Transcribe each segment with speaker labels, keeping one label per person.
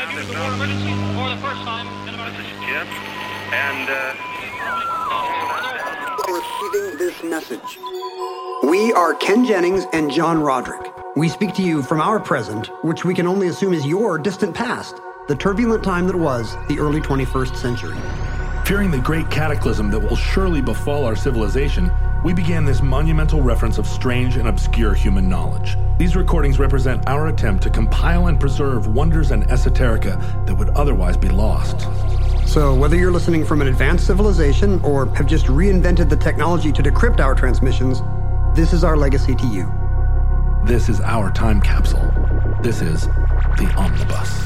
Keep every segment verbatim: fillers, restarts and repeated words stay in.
Speaker 1: This is emergency for the first time in America.
Speaker 2: This is Jim, and uh...
Speaker 3: receiving this message. We are Ken Jennings and John Roderick. We speak to you from our present, which we can only assume is your distant past, the turbulent time that was the early twenty-first century.
Speaker 4: Fearing the great cataclysm that will surely befall our civilization, we began this monumental reference of strange and obscure human knowledge. These recordings represent our attempt to compile and preserve wonders and esoterica that would otherwise be lost.
Speaker 3: So whether you're listening from an advanced civilization or have just reinvented the technology to decrypt our transmissions, this is our legacy to you.
Speaker 4: This is our time capsule. This is the Omnibus.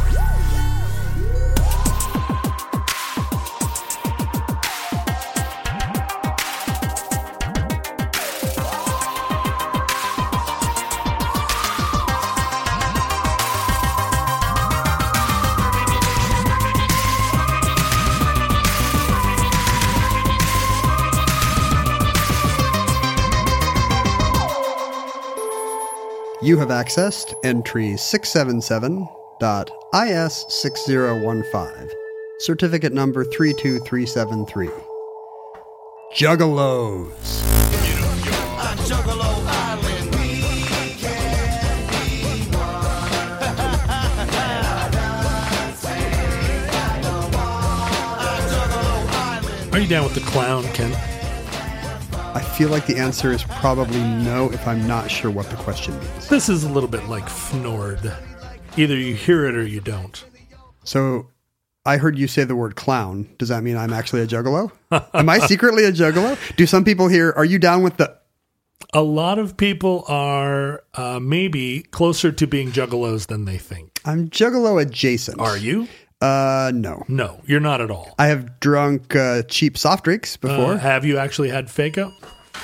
Speaker 3: You have accessed entry six seven seven dot I S six zero one five, certificate number three two three seven three. Juggalos.
Speaker 5: On Juggalo Island, we can be one.
Speaker 4: Are you down with the clown, Ken?
Speaker 3: I feel like the answer is probably no if I'm not sure what the question means.
Speaker 4: This is a little bit like Fnord. Either you hear it or you don't.
Speaker 3: So I heard you say the word clown. Does that mean I'm actually a juggalo? Am I secretly a juggalo? Do some people here, are you down with the...
Speaker 4: A lot of people are uh, maybe closer to being juggalos than they think.
Speaker 3: I'm juggalo adjacent.
Speaker 4: Are you?
Speaker 3: Uh, no.
Speaker 4: No, you're not at all.
Speaker 3: I have drunk uh, cheap soft drinks before.
Speaker 4: Uh, have you actually had Faygo?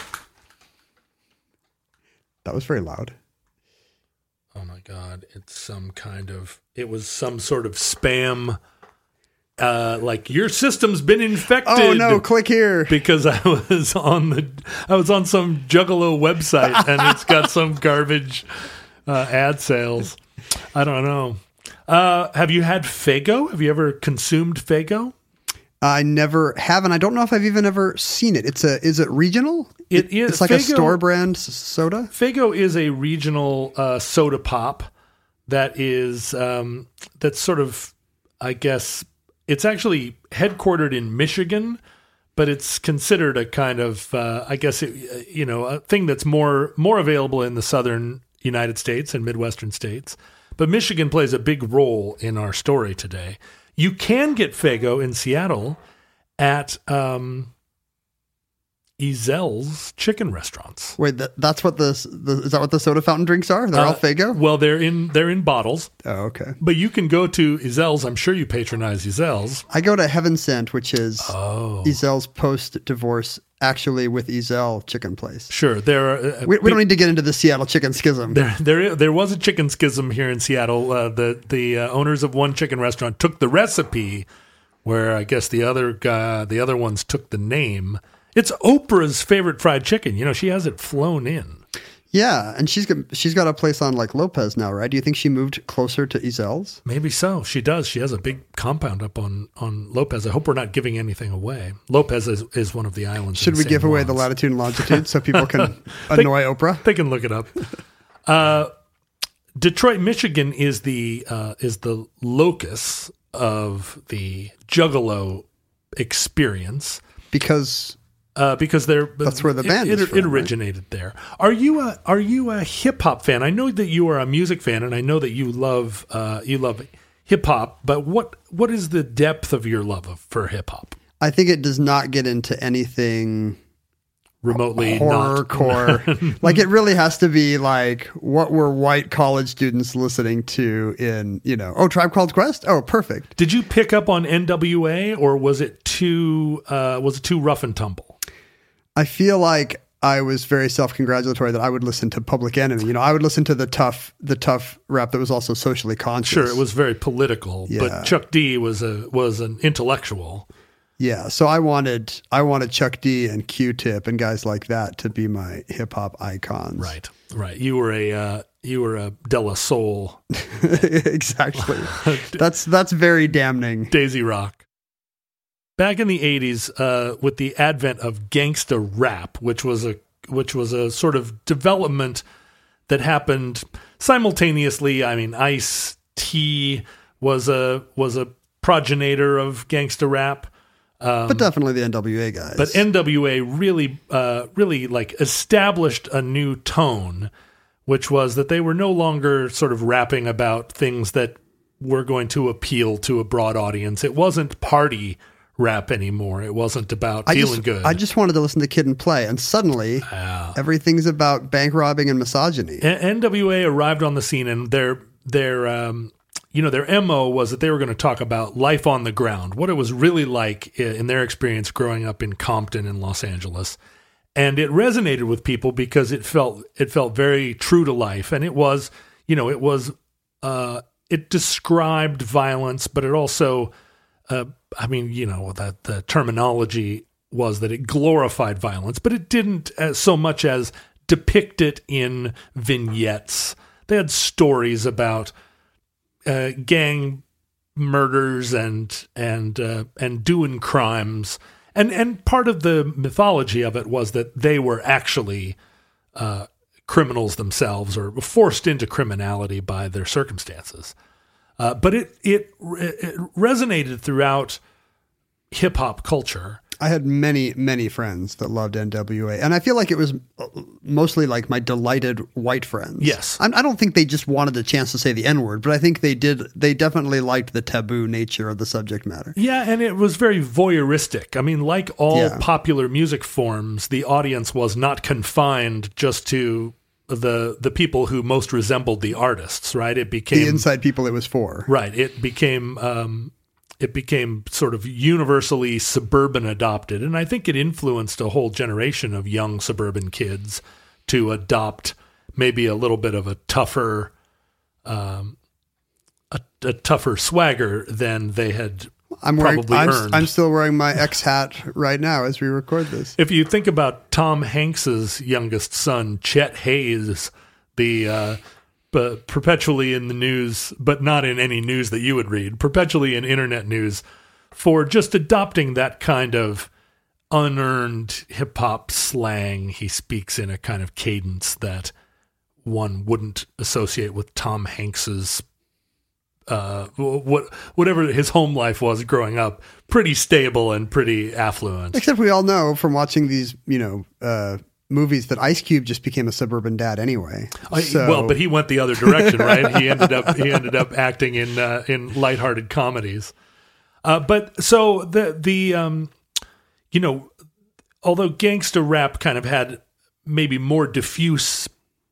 Speaker 3: That was very loud.
Speaker 4: Oh my God. It's some kind of, it was some sort of spam, uh, like your system's been infected.
Speaker 3: Oh no, click here.
Speaker 4: Because I was on the, I was on some Juggalo website and it's got some garbage uh, ad sales. I don't know. Uh, have you had Faygo? Have you ever consumed Faygo?
Speaker 3: I never have, and I don't know if I've even ever seen it. It's a, is it regional?
Speaker 4: It is.
Speaker 3: It's like
Speaker 4: Faygo,
Speaker 3: a store brand s- soda?
Speaker 4: Faygo is a regional uh, soda pop that is, um, that's sort of, I guess, it's actually headquartered in Michigan, but it's considered a kind of, uh, I guess, it, you know, a thing that's more more available in the southern United States and Midwestern states. But Michigan plays a big role in our story today. You can get Faygo in Seattle at um, Ezel's chicken restaurants.
Speaker 3: Wait, that, that's what the, the, is that what the soda fountain drinks are? They're
Speaker 4: Uh,
Speaker 3: all Faygo?
Speaker 4: Well, they're in they're in bottles.
Speaker 3: Oh, okay.
Speaker 4: But you can go to Ezel's. I'm sure you patronize Ezel's.
Speaker 3: I go to Heaven Sent, which is
Speaker 4: Oh.
Speaker 3: Ezel's post-divorce, actually with Ezel chicken place.
Speaker 4: Sure, there are. Uh,
Speaker 3: We, we don't need to get into the Seattle chicken schism.
Speaker 4: There, there, there was a chicken schism here in Seattle. Uh, the the uh, owners of one chicken restaurant took the recipe, where I guess the other guy, the other ones took the name. It's Oprah's favorite fried chicken. You know, she has it flown in.
Speaker 3: Yeah, and she's got, she's got a place on like Lopez now, right? Do you think she moved closer to Ezel's?
Speaker 4: Maybe so. She does. She has a big compound up on, on Lopez. I hope we're not giving anything away. Lopez is, is one of the islands.
Speaker 3: Should
Speaker 4: in
Speaker 3: we
Speaker 4: San
Speaker 3: give away the
Speaker 4: Juans.
Speaker 3: latitude and longitude so people can annoy Oprah?
Speaker 4: They can look it up. Uh, Detroit, Michigan is the uh, is the locus of the Juggalo experience.
Speaker 3: Because
Speaker 4: Uh, because they're
Speaker 3: That's where the band
Speaker 4: it,
Speaker 3: is
Speaker 4: it,
Speaker 3: from,
Speaker 4: it originated there. Are you a are you a hip hop fan? I know that you are a music fan, and I know that you love uh, you love hip hop. But what what is the depth of your love of, for hip hop?
Speaker 3: I think it does not get into anything
Speaker 4: Remotely not.
Speaker 3: horrorcore. Like it really has to be like what were white college students listening to in, you know, oh, Tribe Called Quest? Oh, perfect.
Speaker 4: Did you pick up on N W A, or was it too uh, was it too rough and tumble?
Speaker 3: I feel like I was very self-congratulatory that I would listen to Public Enemy. You know, I would listen to the tough, the tough rap that was also socially conscious.
Speaker 4: Sure, it was very political,
Speaker 3: Yeah.
Speaker 4: but Chuck D was a was an intellectual.
Speaker 3: Yeah, so I wanted, I wanted Chuck D and Q-Tip and guys like that to be my hip hop icons.
Speaker 4: Right, right. You were a uh, you were a De La Soul,
Speaker 3: Exactly. That's that's very damning.
Speaker 4: Daisy Rock. Back in the eighties, uh, with the advent of gangsta rap, which was a which was a sort of development that happened simultaneously. I mean, Ice-T was a was a progenitor of gangsta rap. Um,
Speaker 3: but definitely the N W A guys.
Speaker 4: But N W A really, uh, really like established a new tone, which was that they were no longer sort of rapping about things that were going to appeal to a broad audience. It wasn't party rap anymore. It wasn't about
Speaker 3: I
Speaker 4: feeling
Speaker 3: just,
Speaker 4: good.
Speaker 3: I just wanted to listen to Kid and Play, and suddenly
Speaker 4: Yeah.
Speaker 3: everything's about bank robbing and misogyny.
Speaker 4: N- N W A arrived on the scene, and their their um, you know their M O was that they were going to talk about life on the ground, what it was really like i- in their experience growing up in Compton in Los Angeles, and it resonated with people because it felt it felt very true to life, and it was you know it was uh, it described violence, but it also uh, I mean you know that the terminology was that it glorified violence, but it didn't uh, so much as depict it in vignettes. They had stories about uh, gang murders and and uh, and doing crimes, and and part of the mythology of it was that they were actually uh, criminals themselves or forced into criminality by their circumstances. Uh, but it, it it resonated throughout hip hop culture.
Speaker 3: I had many, many friends that loved N W A, and I feel like it was mostly like my delighted white friends.
Speaker 4: Yes.
Speaker 3: I, I don't think they just wanted the chance to say the N-word, but I think they did. They definitely liked the taboo nature of the subject matter.
Speaker 4: Yeah, and it was very voyeuristic. I mean, like all
Speaker 3: Yeah.
Speaker 4: popular music forms, the audience was not confined just to the the people who most resembled the artists, right? It became
Speaker 3: The inside people it was for.
Speaker 4: right. It became um, it became sort of universally suburban adopted, and I think it influenced a whole generation of young suburban kids to adopt maybe a little bit of a tougher, um, a, a tougher swagger than they had
Speaker 3: I'm wearing.
Speaker 4: probably
Speaker 3: I'm,
Speaker 4: earned.
Speaker 3: I'm still wearing my X hat right now as we record this.
Speaker 4: If you think about Tom Hanks's youngest son, Chet Hayes, the uh, p- perpetually in the news, but not in any news that you would read, perpetually in internet news, for just adopting that kind of unearned hip hop slang. He speaks in a kind of cadence that one wouldn't associate with Tom Hanks's uh, what whatever his home life was growing up, pretty stable and pretty affluent.
Speaker 3: Except we all know from watching these, you know, uh, movies that Ice Cube just became a suburban dad anyway.
Speaker 4: I-
Speaker 3: So-
Speaker 4: well, but he went the other direction, right? He ended up he ended up acting in uh, in lighthearted comedies. Uh, but so the the um, you know, although gangster rap kind of had maybe more diffuse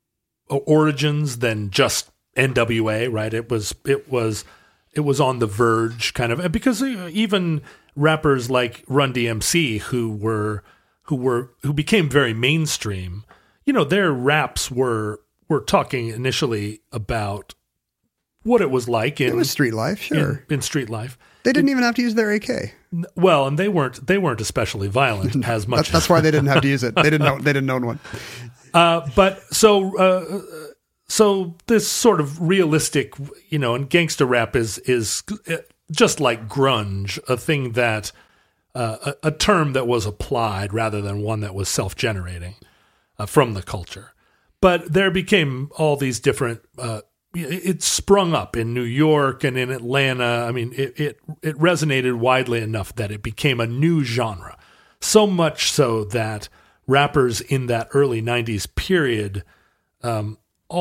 Speaker 4: origins than just N W A, right? It was it was it was on the verge, kind of, because even rappers like Run D M C, who were who were who became very mainstream, you know, their raps were were talking initially about what it was like in
Speaker 3: it was street life, sure.
Speaker 4: in, in street life.
Speaker 3: They didn't even have to use their A K.
Speaker 4: Well, and they weren't they weren't especially violent as much.
Speaker 3: That's, that's why they didn't have to use it. They didn't know. They didn't own one.
Speaker 4: Uh, but so, uh, so this sort of realistic, you know, and gangster rap is is just like grunge, a thing that uh, a, a term that was applied rather than one that was self-generating uh, from the culture. But there became all these different. Uh, it sprung up in New York and in Atlanta. I mean, it, it it resonated widely enough that it became a new genre. So much so that rappers in that early nineties period um,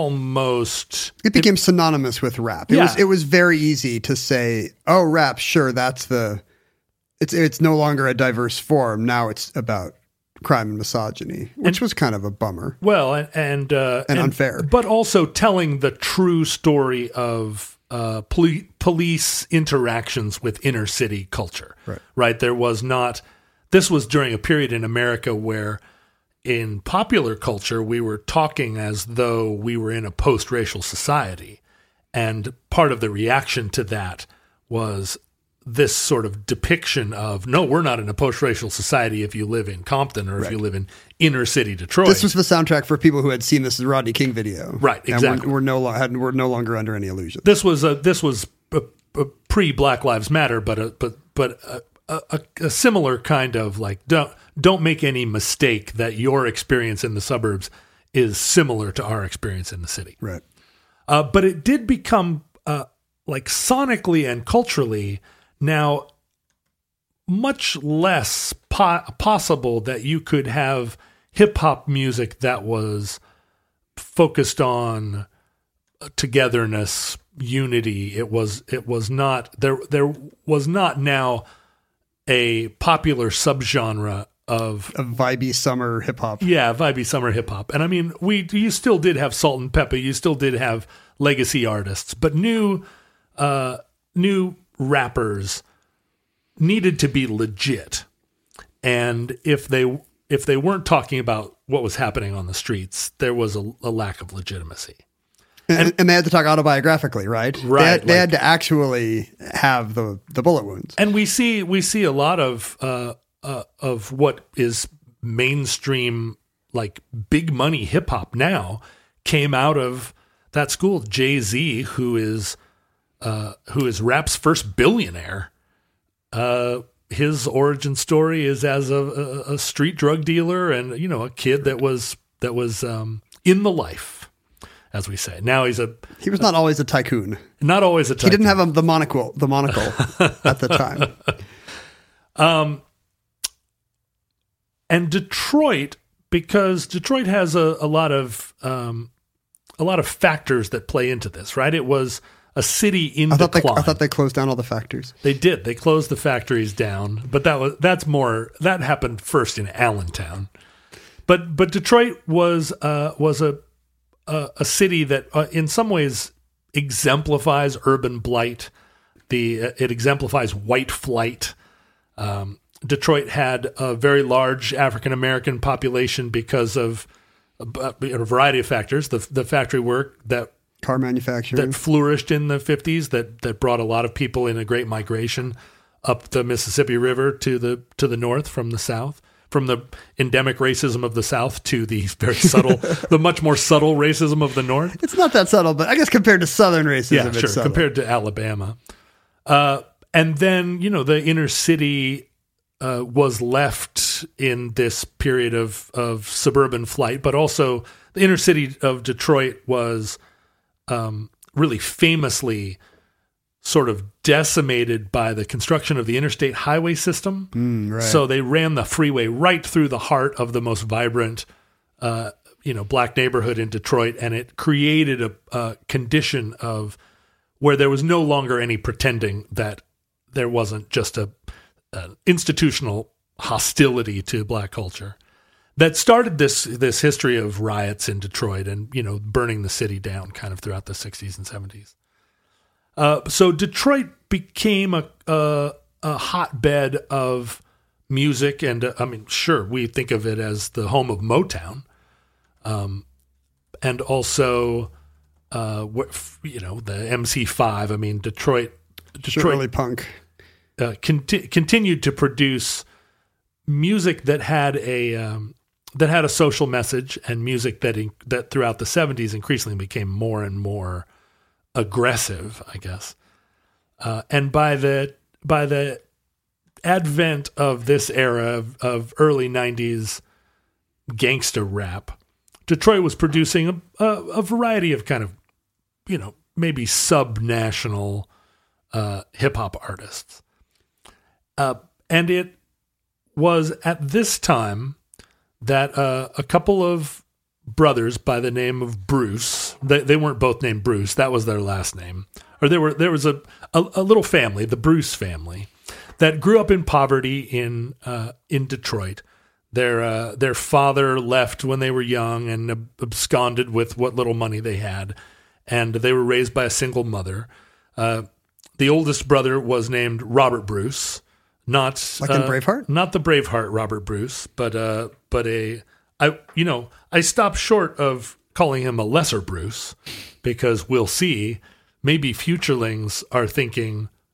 Speaker 4: almost
Speaker 3: It became synonymous with rap. It
Speaker 4: Yeah.
Speaker 3: was it was very easy to say, "Oh, rap, sure, that's the." It's it's no longer a diverse form. Now it's about crime and misogyny, which was kind of a bummer.
Speaker 4: well and and, uh,
Speaker 3: And unfair.
Speaker 4: but also telling the true story of uh, poli- police interactions with inner city culture.
Speaker 3: Right.
Speaker 4: Right. There was not. This was during a period in America where, in popular culture, we were talking as though we were in a post-racial society. And part of the reaction to that was this sort of depiction of, no, we're not in a post-racial society if you live in Compton or if
Speaker 3: Right.
Speaker 4: you live in inner city Detroit.
Speaker 3: This was the soundtrack for people who had seen this Rodney King video.
Speaker 4: Right, exactly.
Speaker 3: And we're, we're, no, lo- had, we're no longer under any illusion.
Speaker 4: this was a this was a, a pre-Black Lives Matter, but a, but but a, a, a similar kind of like don't don't make any mistake that your experience in the suburbs is similar to our experience in the city.
Speaker 3: Right.
Speaker 4: Uh, but it did become uh, like sonically and culturally now much less po- possible that you could have hip hop music that was focused on togetherness, unity. It was it was not there. There was not now a popular subgenre of
Speaker 3: A vibey summer hip hop.
Speaker 4: yeah, vibey summer hip hop. And I mean, we you still did have Salt and Pepper, you still did have legacy artists, but new uh, new rappers needed to be legit. And if they if they weren't talking about what was happening on the streets, there was a, a lack of legitimacy.
Speaker 3: And, and they had to talk autobiographically, right?
Speaker 4: Right,
Speaker 3: They had, they
Speaker 4: like-
Speaker 3: had to actually have the, the bullet wounds.
Speaker 4: And we see we see a lot of uh, uh, of what is mainstream, like big money hip hop now, came out of that school. Jay-Z, who is uh, who is rap's first billionaire, uh, his origin story is as a, a, a street drug dealer and you know a kid that was that was um, in the life, as we say. Now he's a
Speaker 3: He was not always a tycoon.
Speaker 4: not always a.
Speaker 3: He didn't have a, the monocle, the monocle at the time.
Speaker 4: And Detroit, because Detroit has a, a lot of um, a lot of factors that play into this, right? It was a city in
Speaker 3: I thought they,
Speaker 4: decline.
Speaker 3: I thought they closed down all the factories.
Speaker 4: They did. They closed the factories down, but that was that's more that happened first in Allentown. But but Detroit was uh, was a a, a city that uh, in some ways exemplifies urban blight. The uh, it exemplifies white flight. Um, Detroit had a very large African American population because of a, a variety of factors. The the factory work that
Speaker 3: Car manufacturing.
Speaker 4: that flourished in the fifties that that brought a lot of people in a great migration up the Mississippi River to the to the north from the south, from the endemic racism of the south to the very subtle the much more subtle racism of the north.
Speaker 3: It's not that subtle, but I guess compared to Southern racism,
Speaker 4: Yeah,
Speaker 3: it's
Speaker 4: sure,
Speaker 3: subtle.
Speaker 4: compared to Alabama. Uh, and then, you know, the inner city uh, was left in this period of of suburban flight, but also the inner city of Detroit was Um, really famously sort of decimated by the construction of the interstate highway system.
Speaker 3: Mm, right.
Speaker 4: So they ran the freeway right through the heart of the most vibrant, uh, you know, black neighborhood in Detroit, and it created a, a condition of where there was no longer any pretending that there wasn't just a, an institutional hostility to black culture that started this this history of riots in Detroit and, you know, burning the city down kind of throughout the sixties and seventies. Uh, so Detroit became a, a, a hotbed of music. And, uh, I mean, sure, we think of it as the home of Motown. Um, and also, uh, what, you know, the M C five. I mean, Detroit, Detroit
Speaker 3: early punk.
Speaker 4: uh, conti- continued to produce music that had a um, that had a social message, and music that in, that throughout the seventies increasingly became more and more aggressive, I guess. Uh, and by the by the advent of this era of, of early nineties gangster rap, Detroit was producing a, a, a variety of kind of, you know, maybe sub-national uh, hip-hop artists. Uh, and it was at this time that uh, a couple of brothers by the name of Bruce, they, they weren't both named Bruce, that was their last name, or there were there was a, a, a little family, the Bruce family, that grew up in poverty in uh, in Detroit. Their uh, their father left when they were young and absconded with what little money they had, and they were raised by a single mother. Uh, the oldest brother was named Robert Bruce. Not
Speaker 3: Like in
Speaker 4: uh,
Speaker 3: Braveheart?
Speaker 4: not the Braveheart Robert Bruce, but uh, but a I you know I stopped short of calling him a lesser Bruce because we'll see maybe futurelings are thinking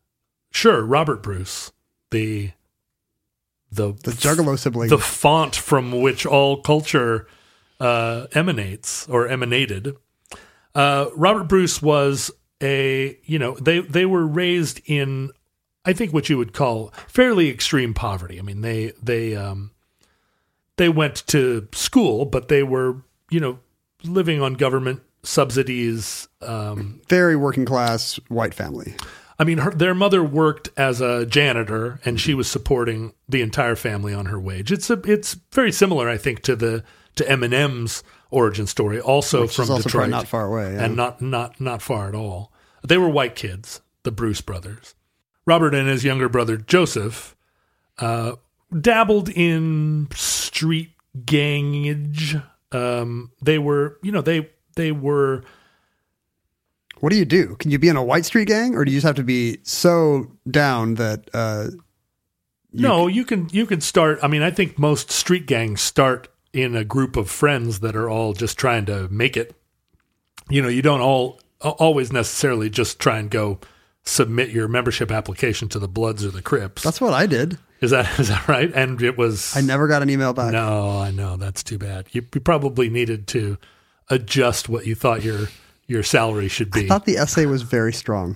Speaker 4: Sure, Robert Bruce, the the
Speaker 6: The Juggalo sibling.
Speaker 4: the font from which all culture uh, emanates or emanated. Uh, Robert Bruce was a, you know, they, they were raised in, I think, what you would call fairly extreme poverty. I mean, they they um, they went to school, but they were, you know, living on government subsidies. Um,
Speaker 6: Very working class white family.
Speaker 4: I mean, her, their mother worked as a janitor, and she was supporting the entire family on her wage. It's a, it's very similar, I think, to the to Eminem's origin story, also
Speaker 6: Which
Speaker 4: from
Speaker 6: is also
Speaker 4: Detroit,
Speaker 6: probably not far away, yeah.
Speaker 4: and not not not far at all. They were white kids, the Bruce brothers. Robert and his younger brother Joseph uh, dabbled in street gangage. Um, they were, you know, they they were.
Speaker 6: What do you do? Can you be in a white street gang, or do you just have to be so down that? Uh, you
Speaker 4: no, you can you can start. I mean, I think most street gangs start in a group of friends that are all just trying to make it. You know, you don't all always necessarily just try and go submit your membership application to the Bloods or the Crips.
Speaker 6: That's what I did.
Speaker 4: Is that is that right? And it was.
Speaker 6: I never got an email back.
Speaker 4: No, I know, that's too bad. You, you probably needed to adjust what you thought your your salary should be.
Speaker 6: I thought the essay was very strong.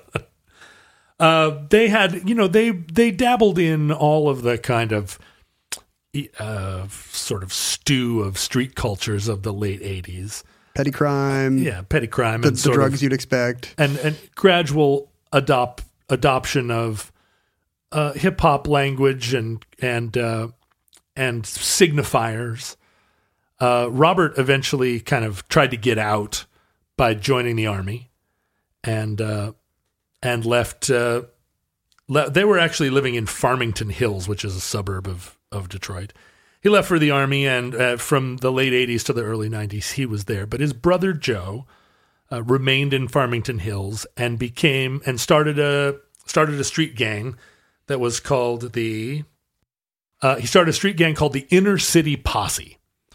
Speaker 4: uh, they had, you know, they they dabbled in all of the kind of uh, sort of stew of street cultures of the late eighties.
Speaker 6: Petty crime.
Speaker 4: Yeah, petty crime
Speaker 6: The,
Speaker 4: and
Speaker 6: the
Speaker 4: sort
Speaker 6: drugs
Speaker 4: of,
Speaker 6: you'd expect.
Speaker 4: and and gradual adopt adoption of uh, hip hop language and and uh, and signifiers. Uh, Robert eventually kind of tried to get out by joining the army, and uh, and left. Uh, le- they were actually living in Farmington Hills, which is a suburb of of Detroit. He left for the army, and uh, from the late eighties to the early nineties, he was there. But his brother Joe uh, remained in Farmington Hills and became and started a started a street gang that was called the. Uh, he started a street gang called the Inner City Posse.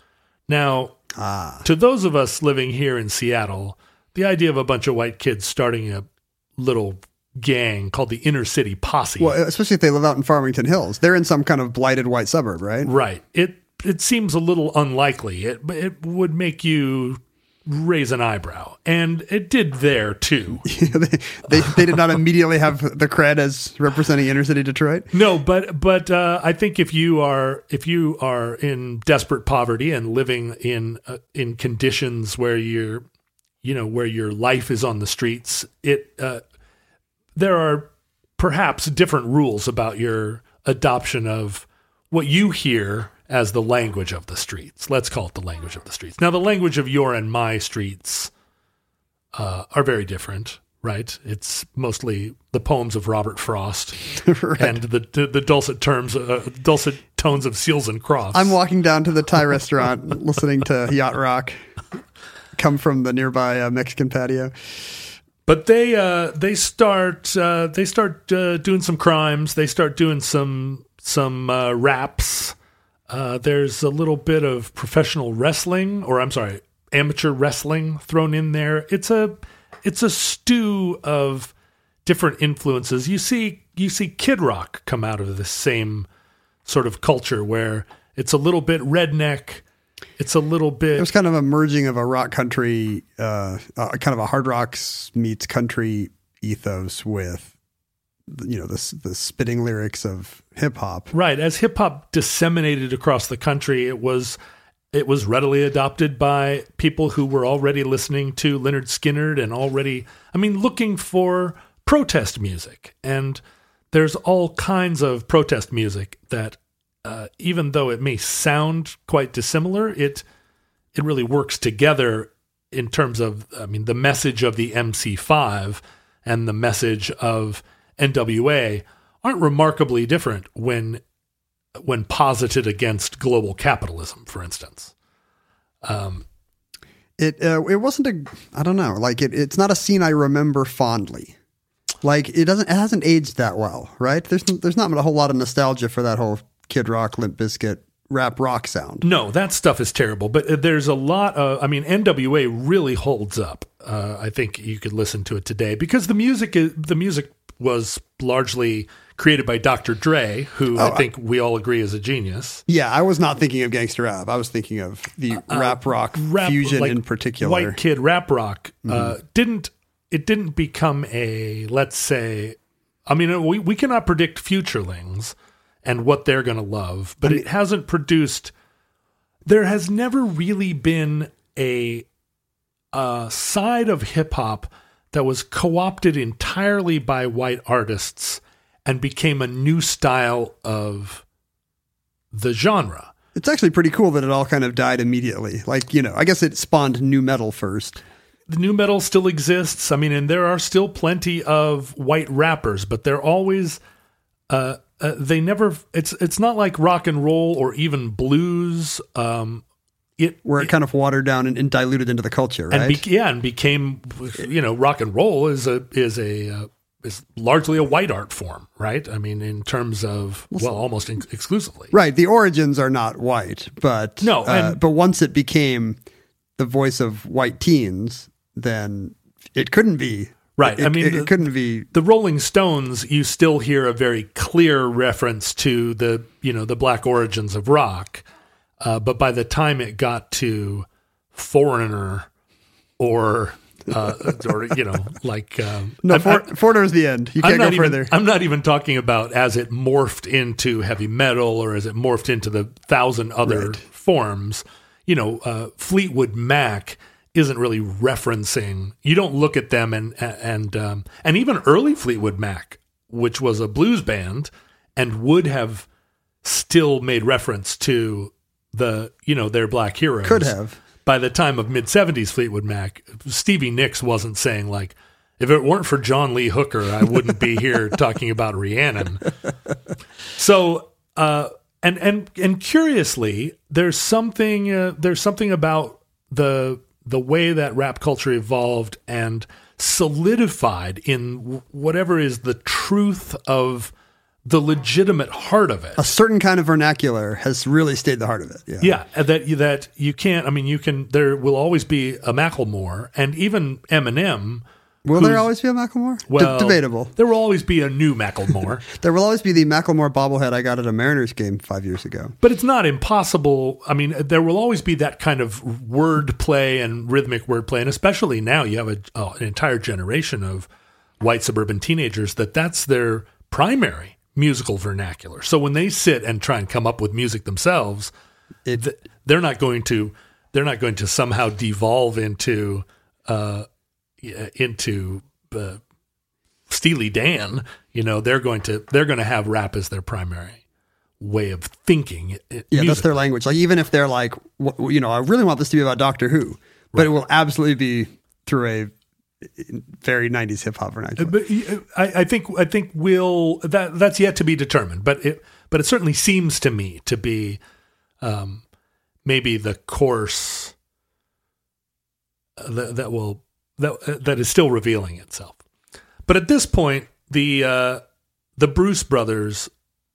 Speaker 4: Now,
Speaker 6: Ah.
Speaker 4: to those of us living here in Seattle, the idea of a bunch of white kids starting a little gang called the Inner City Posse.
Speaker 6: Well, especially if they live out in Farmington Hills. They're in some kind of blighted white suburb, right?
Speaker 4: Right. It it seems a little unlikely. It it would make you raise an eyebrow, and it did there too.
Speaker 6: they, they they did not immediately have the cred as representing inner city Detroit.
Speaker 4: No, but but uh, I think if you are if you are in desperate poverty and living in uh, in conditions where you're you know where your life is on the streets, it uh, there are perhaps different rules about your adoption of what you hear as the language of the streets. Let's call it the language of the streets. Now, the language of your and my streets uh, are very different, right? It's mostly the poems of Robert Frost
Speaker 6: Right.
Speaker 4: and the, the the dulcet terms, uh, dulcet tones of Seals and Crofts.
Speaker 6: I'm walking down to the Thai restaurant listening to Yacht Rock come from the nearby uh, Mexican patio.
Speaker 4: But they uh, they start uh, they start uh, doing some crimes. They start doing some some uh, raps. Uh, there's a little bit of professional wrestling, or I'm sorry, amateur wrestling thrown in there. It's a it's a stew of different influences. You see you see Kid Rock come out of the same sort of culture where it's a little bit redneck. It's a little bit.
Speaker 6: It was kind of a merging of a rock country, uh, uh, kind of a hard rock meets country ethos with, you know, the the spitting lyrics of hip hop.
Speaker 4: Right. As hip hop disseminated across the country, it was it was readily adopted by people who were already listening to Lynyrd Skynyrd and already, I mean, looking for protest music. And there's all kinds of protest music that, uh, even though it may sound quite dissimilar, it it really works together in terms of, I mean, the message of the M C five and the message of N W A aren't remarkably different when when posited against global capitalism, for instance. Um,
Speaker 6: It uh, it wasn't a I don't know like it it's not a scene I remember fondly. Like it doesn't it hasn't aged that well, right? There's there's not a whole lot of nostalgia for that whole Kid Rock, Limp Bizkit rap rock sound.
Speaker 4: no, that stuff is terrible, but there's a lot of, I mean, N W A really holds up. Uh, I think you could listen to it today because the music is, the music was largely created by Doctor Dre, who
Speaker 6: Oh,
Speaker 4: I think we all agree is a genius.
Speaker 6: Yeah, I was not thinking of gangster rap. I was thinking of the rap rock
Speaker 4: Uh, Rap-
Speaker 6: fusion
Speaker 4: like
Speaker 6: in particular.
Speaker 4: White Kid rap rock uh, didn't it didn't become a, let's say, I mean, we, we cannot predict futurelings and what they're going to love, but it hasn't produced, there has never really been a, a side of hip hop that was co-opted entirely by white artists and became a new style of the genre.
Speaker 6: It's actually pretty cool that it all kind of died immediately. Like, you know, I guess it spawned new metal first.
Speaker 4: The new metal still exists. I mean, and there are still plenty of white rappers, but they're always, uh, uh, they never, it's it's not like rock and roll or even blues. Um, it
Speaker 6: Where it, kind of watered down and, and diluted into the culture, right?
Speaker 4: and be, yeah, and became, you know, rock and roll is a is a uh, is largely a white art form, right? I mean, in terms of well, almost in, exclusively,
Speaker 6: Right. The origins are not white, but
Speaker 4: No,
Speaker 6: uh,
Speaker 4: and-
Speaker 6: but once it became the voice of white teens, then it couldn't be
Speaker 4: Right,
Speaker 6: It,
Speaker 4: I mean,
Speaker 6: it,
Speaker 4: the-
Speaker 6: it couldn't be.
Speaker 4: The Rolling Stones, you still hear a very clear reference to the, you know, the black origins of rock. Uh, but by the time it got to Foreigner or, uh, or you know, like... Um,
Speaker 6: No,
Speaker 4: I'm-
Speaker 6: for,
Speaker 4: I'm-
Speaker 6: Foreigner's the end. You
Speaker 4: I'm
Speaker 6: can't go
Speaker 4: not even,
Speaker 6: further.
Speaker 4: I'm not even talking about as it morphed into heavy metal or as it morphed into the thousand other
Speaker 6: Right.
Speaker 4: forms. You know, uh, Fleetwood Mac isn't really referencing. You don't look at them and and um, and even early Fleetwood Mac, which was a blues band, and would have still made reference to the you know their black heroes.
Speaker 6: Could have.
Speaker 4: By the time of mid seventies Fleetwood Mac, Stevie Nicks wasn't saying like, if it weren't for John Lee Hooker, I wouldn't be here talking about Rhiannon. So, uh, and and and curiously, there's something uh, there's something about the the way that rap culture evolved and solidified in w- whatever is the truth of the legitimate heart of it.
Speaker 6: A certain kind of vernacular has really stayed the heart of it. Yeah.
Speaker 4: Yeah, and that that you can't. I mean, you can. There will always be a Macklemore, and even Eminem.
Speaker 6: Will there
Speaker 4: who's-
Speaker 6: always be a Macklemore? De-
Speaker 4: Well,
Speaker 6: debatable.
Speaker 4: There will always be a new Macklemore,
Speaker 6: There will always be the Macklemore bobblehead I got at a Mariners game five years ago.
Speaker 4: but it's not impossible. I mean, there will always be that kind of word play and rhythmic word play, and especially now you have a, oh, an entire generation of white suburban teenagers that that's their primary musical vernacular. So when they sit and try and come up with music themselves,
Speaker 6: It,
Speaker 4: th- they're not going to they're not going to somehow devolve into uh, into uh, Steely Dan. You know, they're going to they're going to have rap as their primary way of thinking.
Speaker 6: yeah, that's
Speaker 4: music.
Speaker 6: their language. Like, even if they're like, w- you know, I really want this to be about Doctor Who, but it will absolutely be through a very nineties hip hop vernacular.
Speaker 4: But uh, I, I think I think we'll that that's yet to be determined. But it but it certainly seems to me to be um, maybe the course that, that will that that is still revealing itself. But at this point, the uh, the Bruce brothers,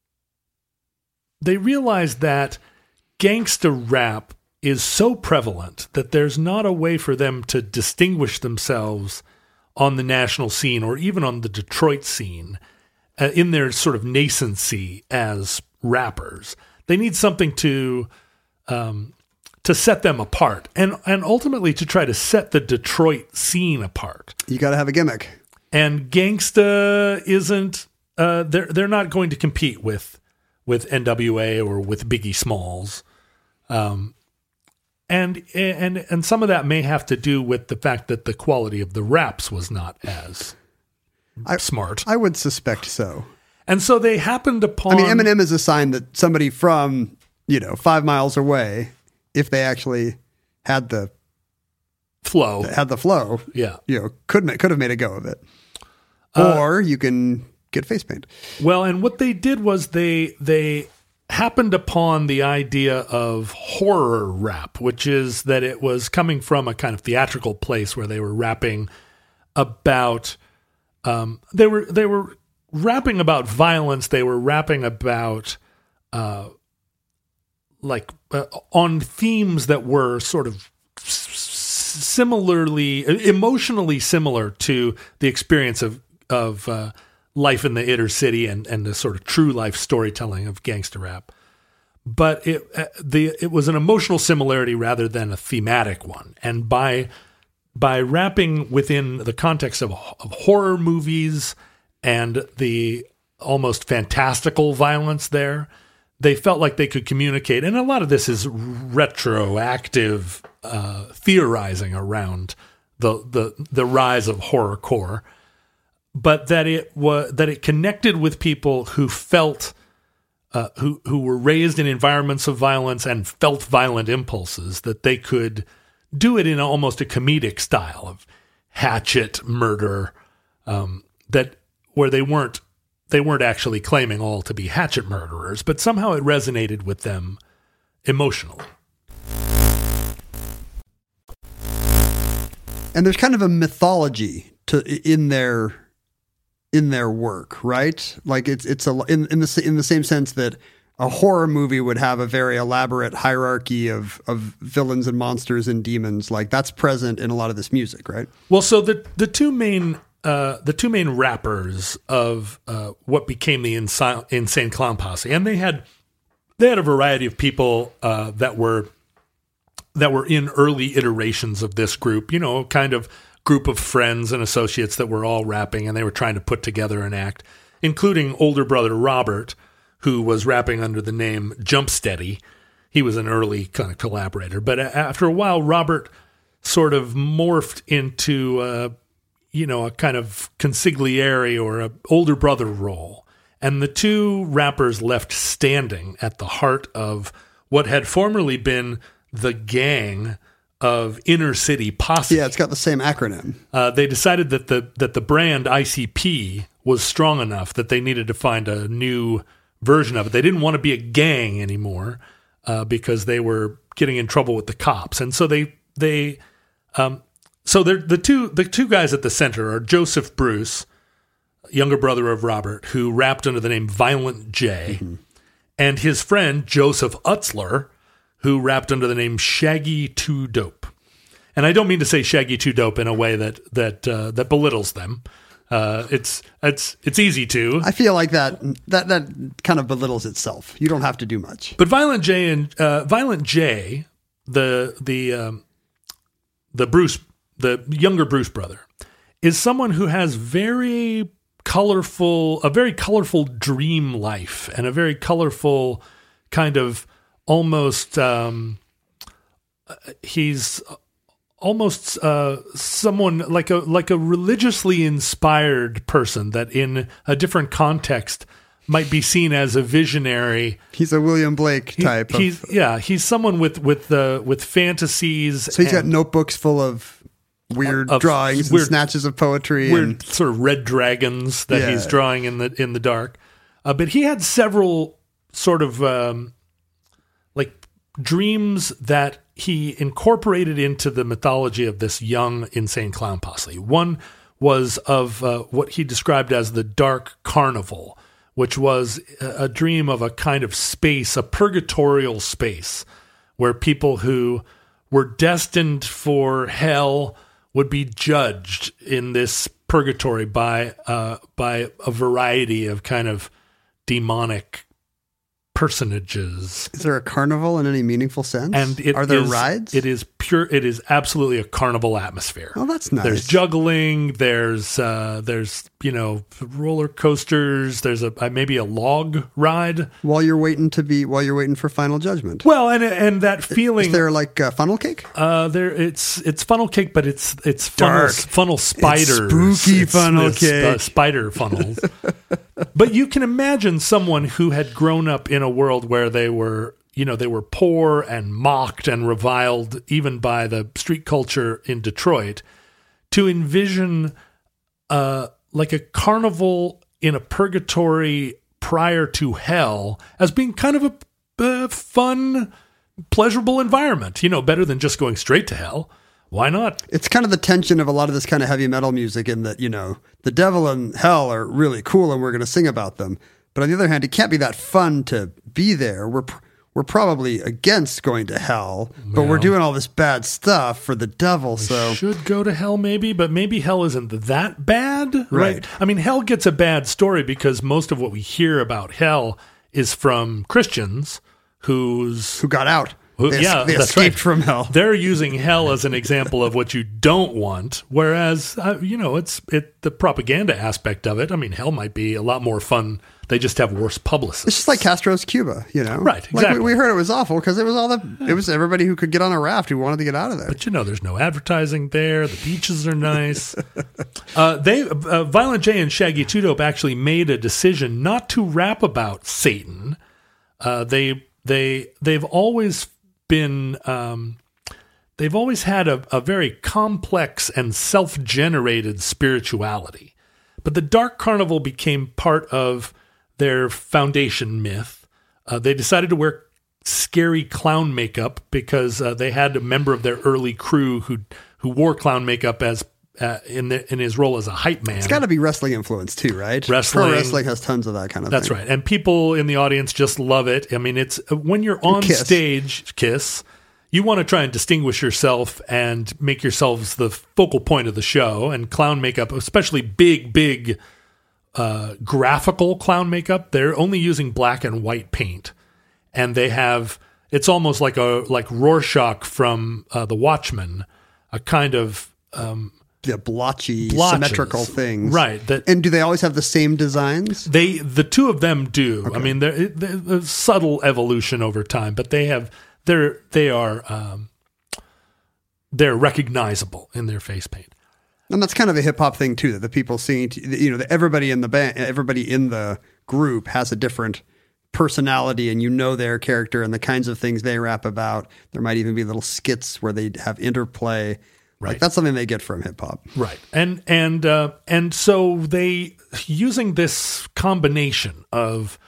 Speaker 4: they realize that gangsta rap is so prevalent that there's not a way for them to distinguish themselves on the national scene or even on the Detroit scene uh, in their sort of nascency as rappers. They need something to um, to set them apart and and ultimately to try to set the Detroit scene apart.
Speaker 6: You got to have a gimmick.
Speaker 4: And gangsta isn't uh, they're they're not going to compete with with N W A or with Biggie Smalls. Um, and and and some of that may have to do with the fact that the quality of the raps was not as
Speaker 6: I-
Speaker 4: smart.
Speaker 6: I would suspect so.
Speaker 4: And so they happened upon
Speaker 6: I mean, Eminem is a sign that somebody from, you know, five miles away, if they actually had the
Speaker 4: flow.
Speaker 6: had the flow,
Speaker 4: Yeah.
Speaker 6: you know, could ma- could have made a go of it.
Speaker 4: Uh,
Speaker 6: Or you can get face paint.
Speaker 4: Well, and what they did was they they happened upon the idea of horror rap, which is that it was coming from a kind of theatrical place where they were rapping about um, they were they were rapping about violence. They were rapping about uh, like uh, on themes that were sort of s- s- similarly emotionally similar to the experience of of uh, life in the inner city and, and the sort of true life storytelling of gangster rap. But it uh, the it was an emotional similarity rather than a thematic one. And by by rapping within the context of, of horror movies and the almost fantastical violence there, they felt like they could communicate. And a lot of this is retroactive uh, theorizing around the, the the rise of horrorcore, but that it was that it connected with people who felt uh, who who were raised in environments of violence and felt violent impulses, that they could do it in almost a comedic style of hatchet murder, um, that where they weren't they weren't actually claiming all to be hatchet murderers, but somehow it resonated with them emotionally.
Speaker 6: And there's kind of a mythology to in their in their work, right? Like it's it's a in in the in the same sense that a horror movie would have a very elaborate hierarchy of of villains and monsters and demons. Like that's present in a lot of this music, right?
Speaker 4: Well, so the the two main uh, the two main rappers of uh, what became the Insane, Insane Clown Posse, and they had they had a variety of people uh, that were. that were in early iterations of this group, you know, kind of group of friends and associates that were all rapping, and they were trying to put together an act, including older brother Robert, who was rapping under the name Jumpsteady. He was an early kind of collaborator. But after a while, Robert sort of morphed into, uh, you know, a kind of consigliere or an older brother role. And the two rappers left standing at the heart of what had formerly been the gang of inner city posse.
Speaker 6: Yeah, it's got the same acronym.
Speaker 4: Uh, they decided that the that the brand I C P was strong enough that they needed to find a new version of it. They didn't want to be a gang anymore uh, because they were getting in trouble with the cops, and so they they um, so they're the two the two guys at the center are Joseph Bruce, younger brother of Robert, who rapped under the name Violent J, mm-hmm. and his friend Joseph Utzler, who rapped under the name Shaggy Two Dope. And I don't mean to say Shaggy Two Dope in a way that that uh, that belittles them. Uh, it's it's it's easy to.
Speaker 6: I feel like that that that kind of belittles itself. You don't have to do much.
Speaker 4: But Violent J and uh, Violent J, the the um, the Bruce, the younger Bruce brother, is someone who has very colorful, a very colorful dream life and a very colorful kind of. Almost, um, he's almost uh, someone like a like a religiously inspired person that, in a different context, might be seen as a visionary.
Speaker 6: He's a William Blake type.
Speaker 4: He, he's
Speaker 6: of,
Speaker 4: yeah, he's someone with with uh, with fantasies.
Speaker 6: So he's got notebooks full of weird
Speaker 4: of
Speaker 6: drawings
Speaker 4: weird,
Speaker 6: and snatches of poetry,
Speaker 4: weird
Speaker 6: and
Speaker 4: sort of red dragons that
Speaker 6: yeah.
Speaker 4: he's drawing in the in the dark. Uh, but he had several sort of. Um, like dreams that he incorporated into the mythology of this young Insane Clown Posse. One was of uh, what he described as the Dark Carnival, which was a, a dream of a kind of space, a purgatorial space, where people who were destined for hell would be judged in this purgatory by uh, by a variety of kind of demonic personages.
Speaker 6: Is there a carnival in any meaneful sense?
Speaker 4: And it
Speaker 6: are there
Speaker 4: is,
Speaker 6: rides?
Speaker 4: It is pure. It is absolutely a carnival atmosphere.
Speaker 6: Oh, that's nice.
Speaker 4: There's juggling. There's uh, there's you know roller coasters. There's a uh, maybe a log ride
Speaker 6: while you're waiting to be while you're waiting for final judgment.
Speaker 4: Well, and and that feeling.
Speaker 6: Is there like uh, funnel cake?
Speaker 4: Uh, there it's it's funnel cake, but it's it's funnel,
Speaker 6: Dark.
Speaker 4: funnel spiders.
Speaker 6: It's spooky
Speaker 4: It's-
Speaker 6: funnel
Speaker 4: it's,
Speaker 6: cake.
Speaker 4: uh, spider funnels. But you can imagine someone who had grown up in a world where they were, you know, they were poor and mocked and reviled even by the street culture in Detroit, to envision uh, like a carnival in a purgatory prior to hell as being kind of a uh, fun, pleasurable environment, you know, better than just going straight to hell. Why not?
Speaker 6: It's kind of the tension of a lot of this kind of heavy metal music in that, you know, the devil and hell are really cool and we're going to sing about them. But on the other hand, it can't be that fun to be there. We're we're probably against going to hell, but we're
Speaker 4: Well.
Speaker 6: doing all this bad stuff for the devil. So
Speaker 4: Should go to hell maybe, but maybe hell isn't that bad, right?
Speaker 6: Right.
Speaker 4: I mean, hell gets a bad story because most of what we hear about hell is from Christians whose
Speaker 6: who got out?
Speaker 4: Who-
Speaker 6: They,
Speaker 4: yeah,
Speaker 6: they
Speaker 4: that's
Speaker 6: escaped
Speaker 4: right.
Speaker 6: from hell.
Speaker 4: They're using hell as an example of what you don't want, whereas uh, you know it's it the propaganda aspect of it. I mean, hell might be a lot more fun. They just have worse publicists.
Speaker 6: It's just like Castro's Cuba, you know?
Speaker 4: Right,
Speaker 6: Like
Speaker 4: exactly.
Speaker 6: we, we heard it was awful because it was all the it was everybody who could get on a raft who wanted to get out of there.
Speaker 4: But you know, there's no advertising there. The beaches are nice. uh, they, uh, Violent J and Shaggy Two Dope actually made a decision not to rap about Satan. Uh, they they they've always been um, they've always had a, a very complex and self-generated spirituality. But the Dark Carnival became part of their foundation myth. Uh, they decided to wear scary clown makeup because uh, they had a member of their early crew who who wore clown makeup as uh, in the, in his role as a hype man.
Speaker 6: It's got to be wrestling influence too, right?
Speaker 4: Wrestling.
Speaker 6: Pro wrestling has tons of that kind of
Speaker 4: That's
Speaker 6: thing.
Speaker 4: right. And people in the audience just love it. I mean, it's when you're on
Speaker 6: Kiss.
Speaker 4: stage, Kiss, you want to try and distinguish yourself and make yourselves the focal point of the show. And clown makeup, especially big, big uh, graphical clown makeup, they're only using black and white paint. And they have, it's almost like a like Rorschach from uh, The Watchmen, a kind of um,
Speaker 6: The blotchy,
Speaker 4: blotches.
Speaker 6: symmetrical things.
Speaker 4: Right. That
Speaker 6: And do they always have the same designs?
Speaker 4: They, the two of them do. I mean, they're, they're a subtle evolution over time, but they have, they're, they are, um, they're recognizable in their face paint.
Speaker 6: And that's kind of a hip hop thing too, that the people singing, to, you know, that everybody in the band, everybody in the group has a different personality, and you know their character and the kinds of things they rap about. There might even be little skits where they have interplay.
Speaker 4: Right.
Speaker 6: Like that's something they get from hip hop.
Speaker 4: Right. And, and, uh, and so they, using this combination of,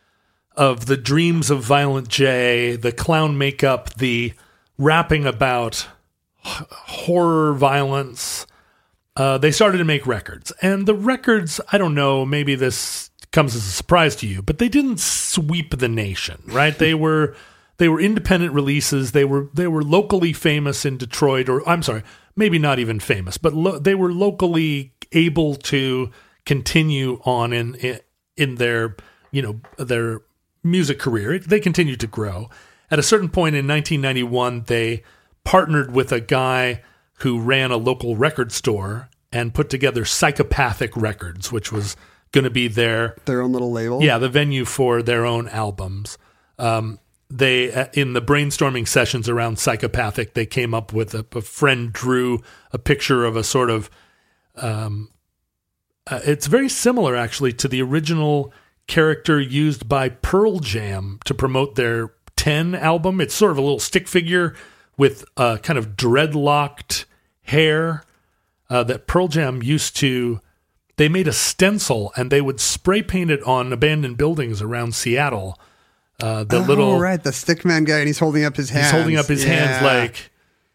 Speaker 4: of the dreams of Violent J, the clown makeup, the rapping about h- horror violence, uh, they started to make records. And the records, I don't know, maybe this comes as a surprise to you, but they didn't sweep the nation, right? They were they were independent releases. They were they were locally famous in Detroit, or I'm sorry, maybe not even famous, but lo- they were locally able to continue on in, in in their you know their music career. They continued to grow. At a certain point in nineteen ninety-one, they partnered with a guy who ran a local record store and put together Psychopathic Records, which was going to be their
Speaker 6: Their own little label.
Speaker 4: yeah the venue for their own albums. Um, they uh, in the brainstorming sessions around Psychopathic, they came up with a, a friend drew a picture of a sort of um, uh, it's very similar actually to the original character used by Pearl Jam to promote their ten album. It's sort of a little stick figure with uh, kind of dreadlocked hair uh, that Pearl Jam used to. They made a stencil and they would spray paint it on abandoned buildings around Seattle. Uh, the
Speaker 6: oh,
Speaker 4: little
Speaker 6: right, the stickman guy, and he's holding up his hands.
Speaker 4: he's holding up his
Speaker 6: Yeah.
Speaker 4: hands like,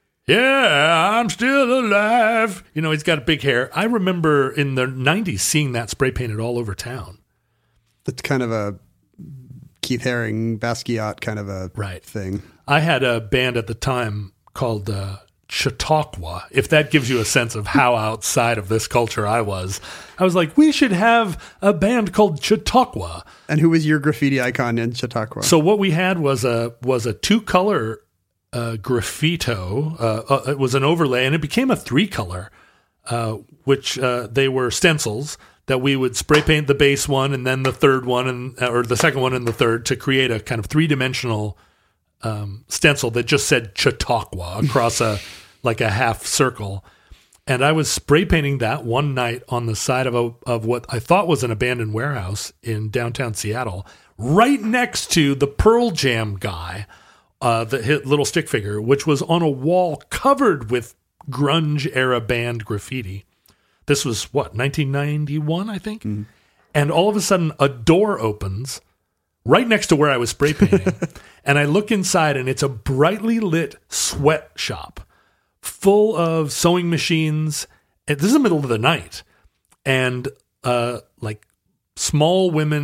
Speaker 4: "Yeah, I'm still alive." You know, he's got big hair. I remember in the nineties seeing that spray painted all over town.
Speaker 6: It's kind of a Keith Haring, Basquiat kind of a
Speaker 4: Right.
Speaker 6: thing.
Speaker 4: I had a band at the time called uh, Chautauqua, if that gives you a sense of how outside of this culture I was. I was like, we should have a band called Chautauqua.
Speaker 6: And who was your graffiti icon in Chautauqua?
Speaker 4: So what we had was a was a two color uh, graffito. Uh, uh, it was an overlay, and it became a three color, uh, which uh, they were stencils that we would spray paint the base one, and then the third one, and or the second one and the third to create a kind of three dimensional um, stencil that just said Chautauqua across a like a half circle. And I was spray painting that one night on the side of a, of what I thought was an abandoned warehouse in downtown Seattle, right next to the Pearl Jam guy, uh, the hit little stick figure, which was on a wall covered with grunge era band graffiti. This was what, nineteen ninety-one, I think. Mm-hmm. And all of a sudden, a door opens right next to where I was spray painting, and I look inside, and it's a brightly lit sweatshop full of sewing machines. And this is the middle of the night, and uh, like small women,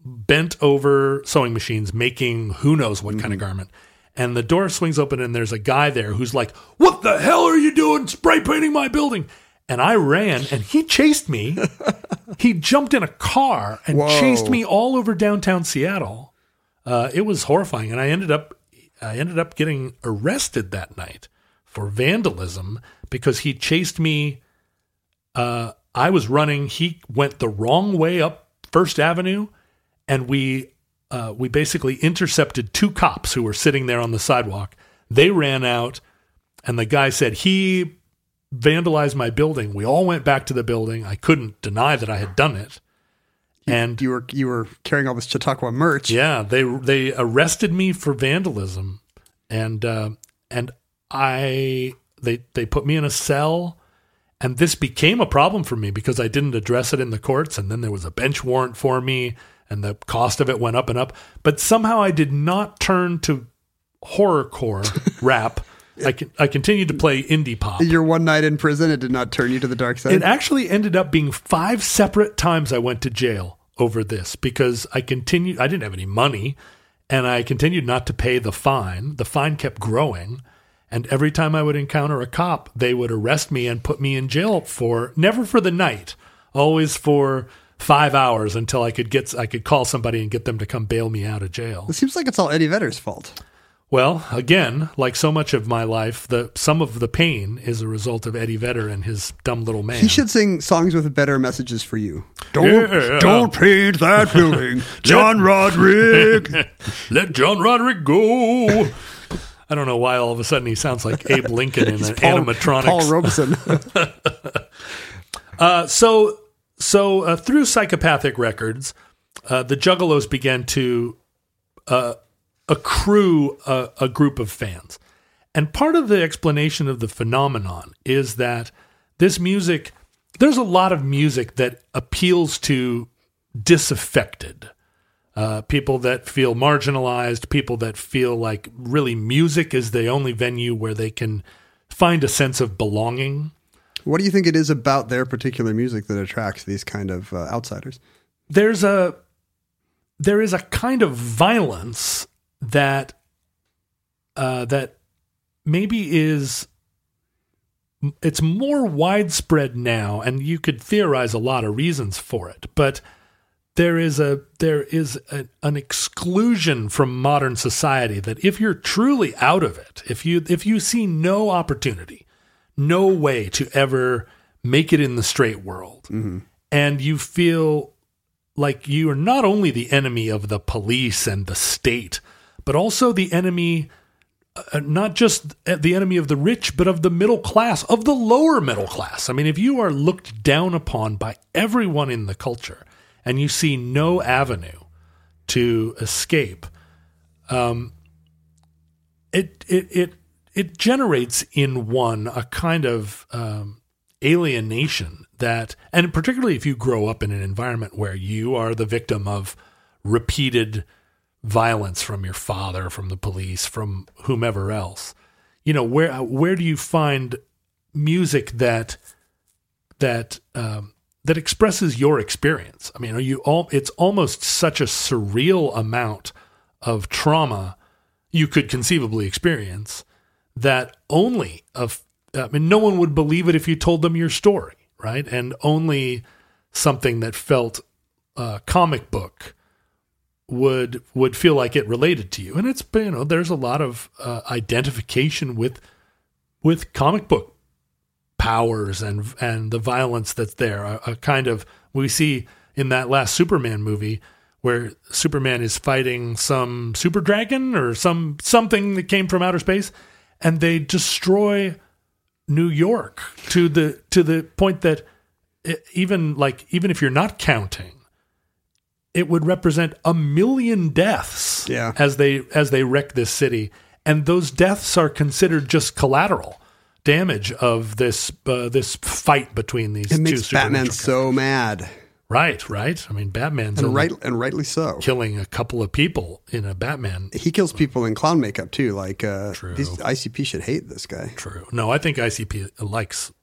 Speaker 4: bent over sewing machines making who knows what kind of garment. And the door swings open and there's a guy there who's like, "What the hell are you doing spray painting my building?" And I ran and he chased me. He jumped in a car and
Speaker 6: Whoa.
Speaker 4: chased me all over downtown Seattle. Uh, it was horrifying. And I ended up, I ended up getting arrested that night for vandalism because he chased me. Uh, I was running. He went the wrong way up First Avenue, and we uh, we basically intercepted two cops who were sitting there on the sidewalk. They ran out, and the guy said he vandalized my building. We all went back to the building. I couldn't deny that I had done it. And
Speaker 6: You were you were carrying all this Chautauqua merch.
Speaker 4: yeah, they they arrested me for vandalism, and uh, and I they they put me in a cell. And this became a problem for me because I didn't address it in the courts. And then there was a bench warrant for me and the cost of it went up and up. But somehow I did not turn to horrorcore rap. I, con- I continued to play indie pop.
Speaker 6: Your one night in prison, it did not turn you to the dark side.
Speaker 4: It actually ended up being five separate times I went to jail over this because I continued, I didn't have any money and I continued not to pay the fine. The fine kept growing. And every time I would encounter a cop, they would arrest me and put me in jail for, never for the night, always for five hours until I could get, I could call somebody and get them to come bail me out of jail.
Speaker 6: It seems like it's all Eddie Vedder's fault.
Speaker 4: Well, again, like so much of my life, the some of the pain is a result of Eddie Vedder and his dumb little man.
Speaker 6: He should sing songs with better messages for you.
Speaker 4: Don't- Yeah. don't
Speaker 6: paint that building, John Roderick.
Speaker 4: Let John Roderick go. I don't know why all of a sudden he sounds like Abe Lincoln in an animatronics.
Speaker 6: Paul Robeson.
Speaker 4: Uh, so so uh, through Psychopathic Records, uh, the Juggalos began to uh, accrue a, a group of fans. And part of the explanation of the phenomenon is that this music, there's a lot of music that appeals to disaffected Uh, people that feel marginalized, people that feel like really music is the only venue where they can find a sense of belonging.
Speaker 6: What do you think it is about their particular music that attracts these kind of uh, outsiders?
Speaker 4: There's a there is a kind of violence that uh, that maybe is it's more widespread now, and you could theorize a lot of reasons for it, but There is a there is a, an exclusion from modern society that if you're truly out of it, if you if you see no opportunity, no way to ever make it in the straight world,
Speaker 6: Mm-hmm.
Speaker 4: and you feel like you are not only the enemy of the police and the state, but also the enemy, uh, not just the enemy of the rich, but of the middle class, of the lower middle class. I mean, if you are looked down upon by everyone in the culture, and you see no avenue to escape, um, it it it it generates in one a kind of um, alienation that, and particularly if you grow up in an environment where you are the victim of repeated violence from your father, from the police, from whomever else, you know, where where do you find music that that um, that expresses your experience? I mean, are you all, it's almost such a surreal amount of trauma you could conceivably experience that only of, I mean, no one would believe it if you told them your story, right? And only something that felt uh, comic book would, would feel like it related to you. And it's, you know, there's a lot of uh, identification with, with comic book powers and and the violence that's there, a, a kind of, we see in that last Superman movie where Superman is fighting some super dragon or some something that came from outer space, and they destroy New York to the to the point that it, even like even if you're not counting, it would represent a million deaths
Speaker 6: Yeah.
Speaker 4: as they as they wreck this city, and those deaths are considered just collateral damage of this uh, this fight between these
Speaker 6: It
Speaker 4: two
Speaker 6: makes Batman
Speaker 4: supernatural
Speaker 6: so mad.
Speaker 4: characters. Right, right. I mean, Batman's
Speaker 6: And,
Speaker 4: only
Speaker 6: right, and rightly so.
Speaker 4: killing a couple of people in a Batman.
Speaker 6: He kills people in clown makeup, too. Like, uh,
Speaker 4: True.
Speaker 6: these I C P should hate this guy.
Speaker 4: True. No, I think I C P likes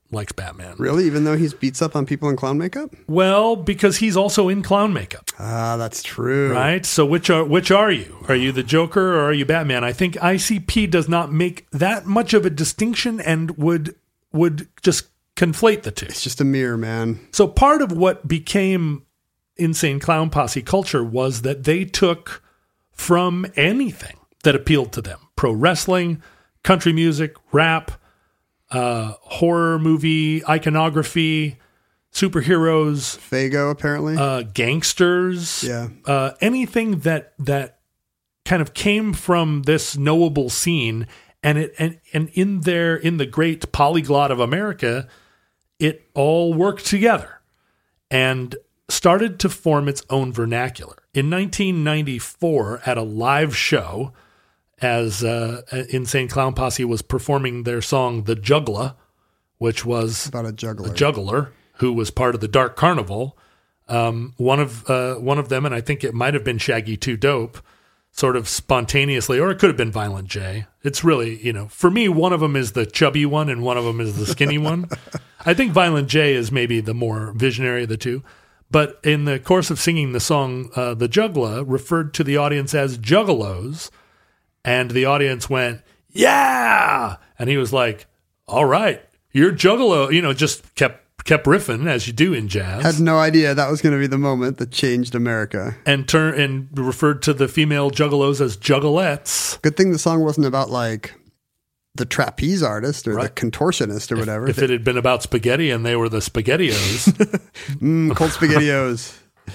Speaker 4: likes Batman.
Speaker 6: Really? Even though he's beats up on people in clown makeup?
Speaker 4: Well, because he's also in clown makeup.
Speaker 6: Ah, that's true.
Speaker 4: Right? So which are which are you? Are you the Joker or are you Batman? I think I C P does not make that much of a distinction and would would just conflate the two.
Speaker 6: It's just a mirror, man.
Speaker 4: So part of what became Insane Clown Posse culture was that they took from anything that appealed to them. Pro wrestling, country music, rap, uh, horror movie, iconography, superheroes,
Speaker 6: Fago, apparently.
Speaker 4: uh, gangsters,
Speaker 6: Yeah.
Speaker 4: uh, anything that that kind of came from this knowable scene, and it and and in there in the great polyglot of America, it all worked together and started to form its own vernacular. In nineteen ninety-four, at a live show, as uh, Insane Clown Posse was performing their song "The Juggler," which was
Speaker 6: About a juggler.
Speaker 4: a juggler who was part of the Dark Carnival. Um, one of uh, one of them, and I think it might have been Shaggy Two Dope, sort of spontaneously, or it could have been Violent J. It's really, you know, for me, one of them is the chubby one and one of them is the skinny one. I think Violent J is maybe the more visionary of the two. But in the course of singing the song, uh, the Juggler referred to the audience as juggalos, and the audience went, "Yeah!" And he was like, "All right, you're juggalo." You know, just kept kept riffing as you do in jazz.
Speaker 6: Had no idea that was going to be the moment that changed America.
Speaker 4: and turn and referred to the female juggalos as juggalettes.
Speaker 6: Good thing the song wasn't about like the trapeze artist or
Speaker 4: Right.
Speaker 6: the contortionist or whatever.
Speaker 4: If it had been about spaghetti and they were the spaghettios.
Speaker 6: mm, cold spaghettios.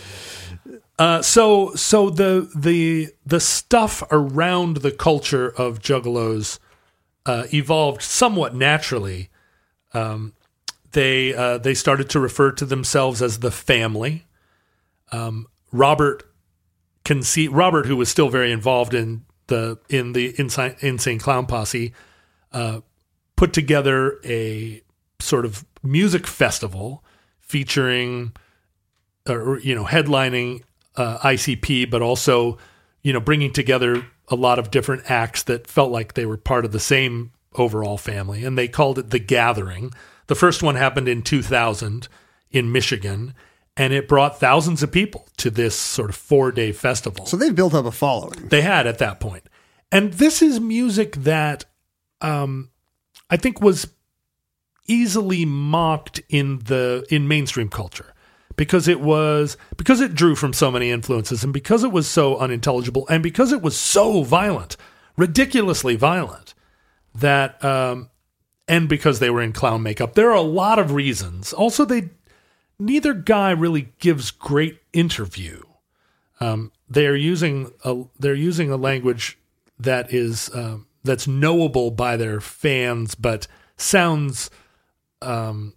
Speaker 4: uh, so so the the the stuff around the culture of juggalos uh, evolved somewhat naturally. Um, they uh, they started to refer to themselves as the family. Um, Robert conce- Robert, who was still very involved in the in the Insane, Insane Clown Posse, uh, put together a sort of music festival featuring, or you know, headlining uh, I C P, but also, you know, bringing together a lot of different acts that felt like they were part of the same overall family, and they called it The Gathering. The first one happened in two thousand in Michigan, and it brought thousands of people to this sort of four-day festival.
Speaker 6: So they've built up a following.
Speaker 4: They had at that point. And this is music that um, I think was easily mocked in the in mainstream culture because it was because it drew from so many influences and because it was so unintelligible and because it was so violent, ridiculously violent, that um, and because they were in clown makeup. There are a lot of reasons. Also, they neither guy really gives great interview. Um, they are using a they're using a language that is um, that's knowable by their fans, but sounds um,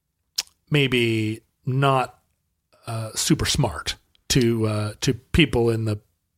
Speaker 4: maybe not uh, super smart to uh, to people in the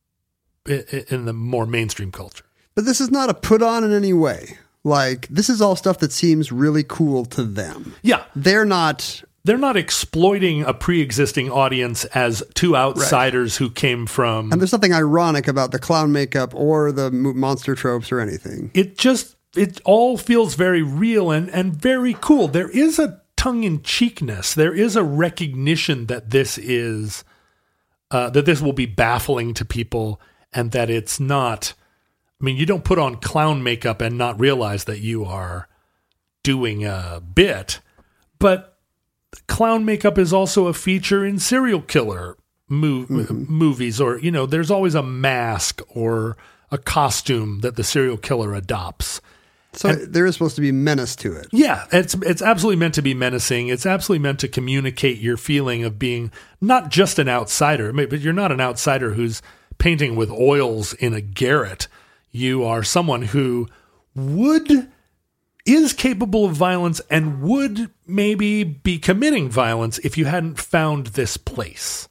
Speaker 4: in the more mainstream culture.
Speaker 6: But this is not a put on in any way. Like, this is all stuff that seems really cool to them.
Speaker 4: Yeah,
Speaker 6: They're not...
Speaker 4: they're not exploiting a pre-existing audience as two outsiders who came from.
Speaker 6: And there's nothing ironic about the clown makeup or the mo- monster tropes or anything.
Speaker 4: It just it all feels very real and and very cool. There is a tongue-in-cheekness. There is a recognition that this is uh, that this will be baffling to people, and that it's not. I mean, you don't put on clown makeup and not realize that you are doing a bit, but clown makeup is also a feature in serial killer mov-
Speaker 6: Mm-hmm.
Speaker 4: movies, or, you know, there's always a mask or a costume that the serial killer adopts.
Speaker 6: So there is supposed to be menace to it.
Speaker 4: Yeah, it's it's absolutely meant to be menacing. It's absolutely meant to communicate your feeling of being not just an outsider, but you're not an outsider who's painting with oils in a garret. You are someone who would is capable of violence and would maybe be committing violence if you hadn't found this place.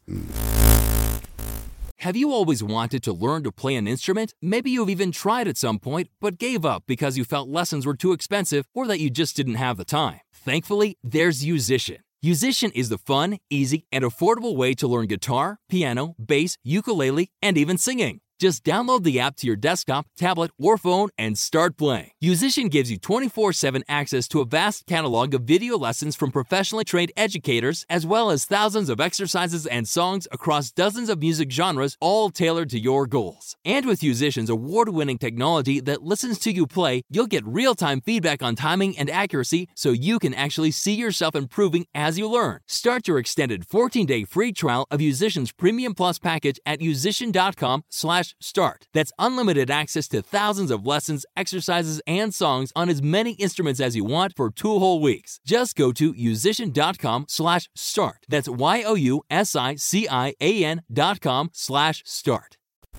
Speaker 7: Have you always wanted to learn to play an instrument? Maybe you've even tried at some point, but gave up because you felt lessons were too expensive or that you just didn't have the time. Thankfully, there's Musician. Musician is the fun, easy, and affordable way to learn guitar, piano, bass, ukulele, and even singing. Just download the app to your desktop, tablet, or phone and start playing. Musician gives you twenty-four seven access to a vast catalog of video lessons from professionally trained educators, as well as thousands of exercises and songs across dozens of music genres, all tailored to your goals. And with Musician's award-winning technology that listens to you play, you'll get real-time feedback on timing and accuracy so you can actually see yourself improving as you learn. Start your extended fourteen-day free trial of Musician's Premium Plus package at musician.com slash start. That's unlimited access to thousands of lessons, exercises, and songs on as many instruments as you want for two whole weeks. Just go to musician.com slash start. That's Y-O-U-S-I-C-I-A-N dot com slash start.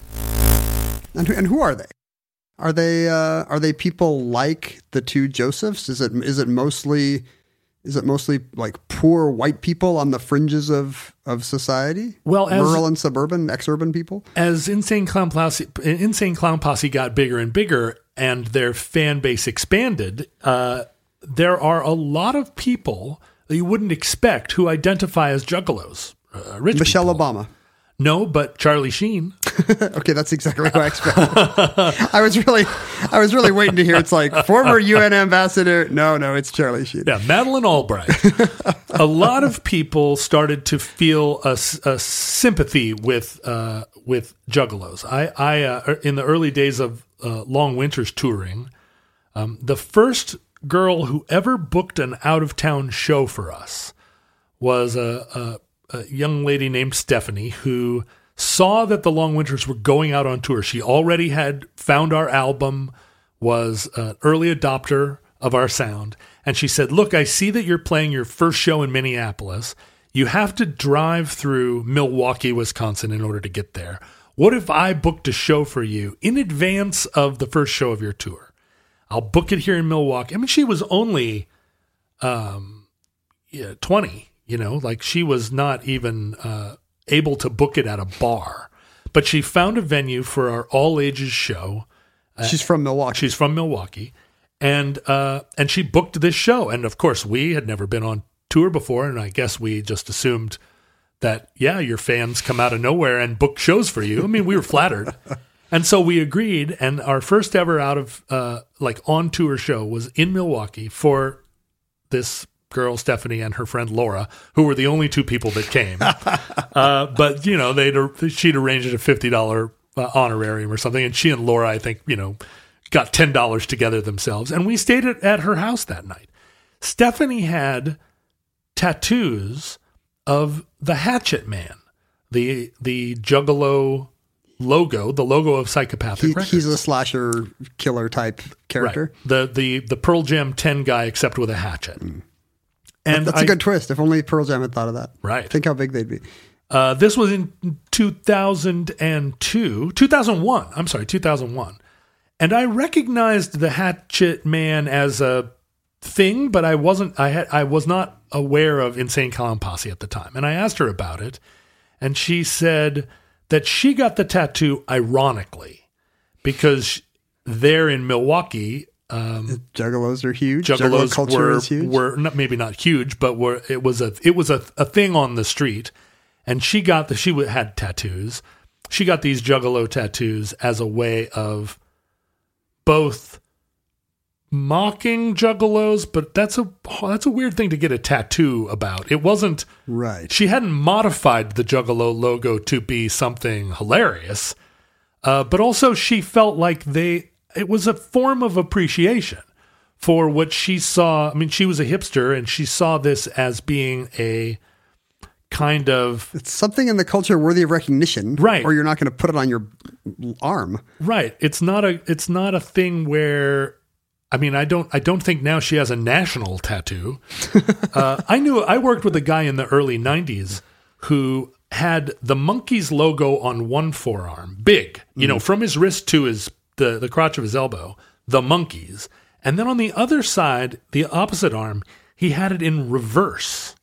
Speaker 6: And who, and who are they? Are they uh, are they people like the two Josephs? Is it is it mostly is it mostly like poor white people on the fringes of, of society?
Speaker 4: Well, as,
Speaker 6: rural and suburban, exurban people.
Speaker 4: As Insane Clown Posse, Insane Clown Posse got bigger and bigger, and their fan base expanded, uh, there are a lot of people that you wouldn't expect who identify as juggalos. Uh, rich
Speaker 6: Michelle
Speaker 4: people.
Speaker 6: Obama.
Speaker 4: No, but Charlie Sheen.
Speaker 6: Okay, that's exactly what I expected. I was really, I was really waiting to hear. It's like former U N ambassador. No, no, it's Charlie Sheen.
Speaker 4: Yeah, Madeleine Albright. A lot of people started to feel a, a sympathy with uh, with juggalos. I, I uh, in the early days of uh, Long Winter's touring, um, the first girl who ever booked an out of town show for us was a. a a young lady named Stephanie who saw that the Long Winters were going out on tour. She already had found our album, was an early adopter of our sound. And she said, look, I see that you're playing your first show in Minneapolis. You have to drive through Milwaukee, Wisconsin in order to get there. What if I booked a show for you in advance of the first show of your tour? I'll book it here in Milwaukee. I mean, she was only um, yeah, twenty. You know, like she was not even uh, able to book it at a bar, but she found a venue for our all ages show. Uh,
Speaker 6: she's from Milwaukee.
Speaker 4: She's from Milwaukee, and uh, and she booked this show. And of course, we had never been on tour before, and I guess we just assumed that yeah, your fans come out of nowhere and book shows for you. I mean, we were flattered, and so we agreed. And our first ever out of uh, like on tour show was in Milwaukee for this girl Stephanie and her friend Laura, who were the only two people that came. uh, but you know, they'd she'd arranged a fifty dollars uh, honorarium or something, and she and Laura, I think, you know, got ten dollars together themselves, and we stayed at, at her house that night. Stephanie had tattoos of the Hatchet Man, the the Juggalo logo, the logo of Psychopathic
Speaker 6: he,
Speaker 4: Records.
Speaker 6: He's a slasher killer type character.
Speaker 4: Right. The the the Pearl Jam ten guy, except with a hatchet. Mm. And
Speaker 6: that's
Speaker 4: I,
Speaker 6: a good twist. If only Pearl Jam had thought of that.
Speaker 4: Right.
Speaker 6: Think how big they'd be.
Speaker 4: Uh, this was in two thousand two, two thousand one. I'm sorry, two thousand one. And I recognized the Hatchet Man as a thing, but I wasn't. I had. I was not aware of Insane Clown Posse at the time. And I asked her about it, and she said that she got the tattoo ironically because there in Milwaukee. Um,
Speaker 6: Juggalos are huge.
Speaker 4: Juggalos
Speaker 6: Juggalo culture
Speaker 4: were,
Speaker 6: is huge.
Speaker 4: were not, maybe not huge, but were it was a it was a, a thing on the street, and she got the she had tattoos. She got these Juggalo tattoos as a way of both mocking Juggalos, but that's a that's a weird thing to get a tattoo about. It wasn't
Speaker 6: right.
Speaker 4: She hadn't modified the Juggalo logo to be something hilarious, uh, but also she felt like they. It was a form of appreciation for what she saw. I mean, she was a hipster, and she saw this as being a kind of...
Speaker 6: It's something in the culture worthy of recognition.
Speaker 4: Right.
Speaker 6: Or you're not going to put it on your arm.
Speaker 4: Right. It's not a It's not a thing where... I mean, I don't I don't think now she has a national tattoo. uh, I knew... I worked with a guy in the early nineties who had the Monkees logo on one forearm, big, you mm. know, from his wrist to his... the the crotch of his elbow, the Monkees. And then on the other side, the opposite arm, he had it in reverse.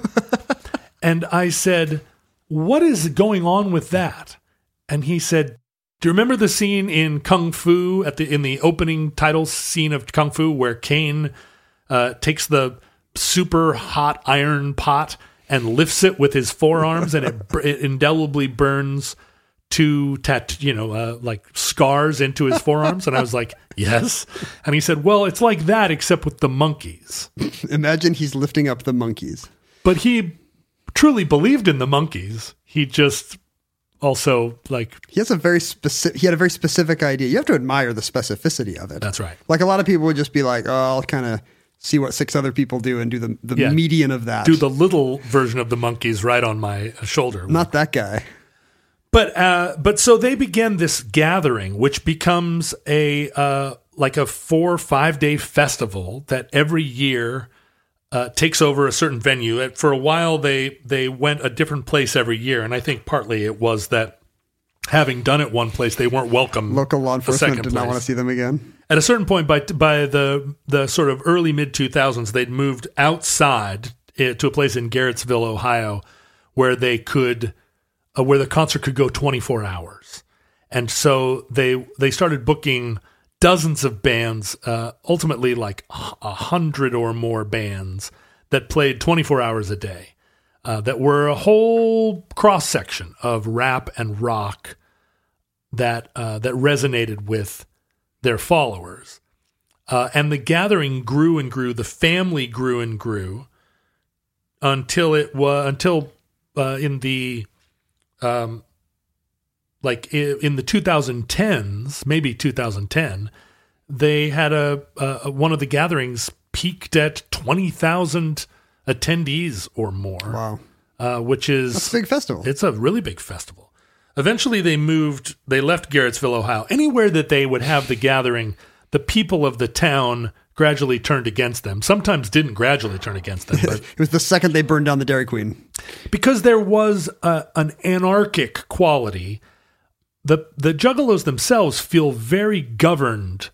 Speaker 4: And I said, what is going on with that? And he said, do you remember the scene in Kung Fu, at the in the opening title scene of Kung Fu, where Kane uh, takes the super hot iron pot and lifts it with his forearms, and it, it indelibly burns two tat, you know, uh, like scars into his forearms? And I was like, yes. And he said, well, it's like that, except with the monkeys.
Speaker 6: Imagine he's lifting up the monkeys.
Speaker 4: But he truly believed in the monkeys. He just also like,
Speaker 6: He has a very specific, he had a very specific idea. You have to admire the specificity of it.
Speaker 4: that's right.
Speaker 6: Like a lot of people would just be like, oh, I'll kind of see what six other people do and do the, the
Speaker 4: Yeah.
Speaker 6: median of that.
Speaker 4: Do the little version of the monkeys right on my shoulder.
Speaker 6: Not that guy.
Speaker 4: But uh, but so they began this gathering, which becomes a uh, like a four five day festival that every year uh, takes over a certain venue. And for a while, they they went a different place every year, and I think partly it was that having done it one place, they weren't welcome.
Speaker 6: Local law
Speaker 4: a
Speaker 6: enforcement
Speaker 4: second
Speaker 6: did not
Speaker 4: place.
Speaker 6: want to see them again.
Speaker 4: At a certain point, by by the the sort of early mid two thousands, they'd moved outside uh, to a place in Garrettsville, Ohio, where they could. Uh, where the concert could go twenty-four hours. And so they they started booking dozens of bands, uh, ultimately like a hundred or more bands that played twenty-four hours a day, uh, that were a whole cross-section of rap and rock that uh, that resonated with their followers. Uh, and the gathering grew and grew, the family grew and grew until it was, until uh, in the Um, like i- in the twenty tens, maybe two thousand ten, they had a, a one of the gatherings peaked at twenty thousand attendees or more.
Speaker 6: Wow.
Speaker 4: Uh, which is
Speaker 6: That's a big festival.
Speaker 4: It's a really big festival. Eventually, they moved. They left Garrettsville, Ohio. Anywhere that they would have the gathering, the people of the town gradually turned against them. Sometimes didn't gradually turn against them, but
Speaker 6: It was the second they burned down the Dairy Queen.
Speaker 4: because there was a, an anarchic quality, the the Juggalos themselves feel very governed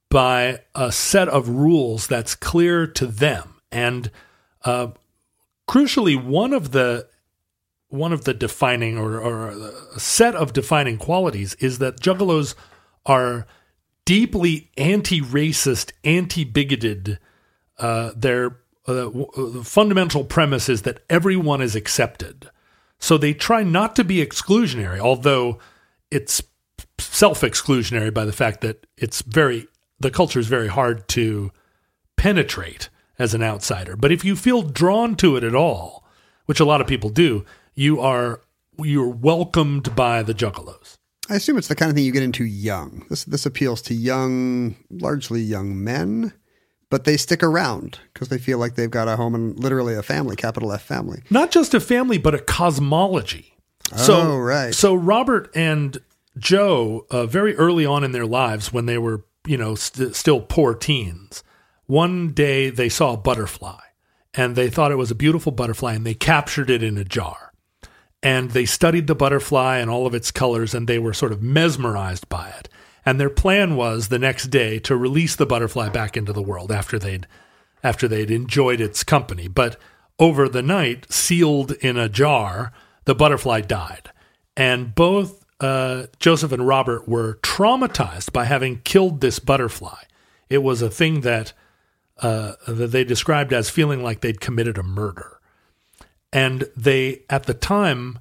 Speaker 4: by a set of rules that's clear to them, and uh, crucially, one of the one of the defining or, or a set of defining qualities is that Juggalos are deeply anti-racist, anti-bigoted. Uh, their uh, w- the fundamental premise is that everyone is accepted. So they try not to be exclusionary, although it's self-exclusionary by the fact that it's very the culture is very hard to penetrate as an outsider. But if you feel drawn to it at all, which a lot of people do, you are you're welcomed by the Juggalos.
Speaker 6: I assume it's the kind of thing you get into young. This this appeals to young, largely young men, but they stick around because they feel like they've got a home and literally a family, capital F family.
Speaker 4: Not just a family, but a cosmology. So,
Speaker 6: Oh, right.
Speaker 4: So Robert and Joe, uh, very early on in their lives, when they were, you know, st- still poor teens, one day they saw a butterfly, and they thought it was a beautiful butterfly, and they captured it in a jar. And they studied the butterfly and all of its colors, and they were sort of mesmerized by it. And their plan was the next day to release the butterfly back into the world after they'd after they'd enjoyed its company. But over the night, sealed in a jar, the butterfly died. And both uh, Joseph and Robert were traumatized by having killed this butterfly. It was a thing that uh, that they described as feeling like they'd committed a murder. And they, at the time,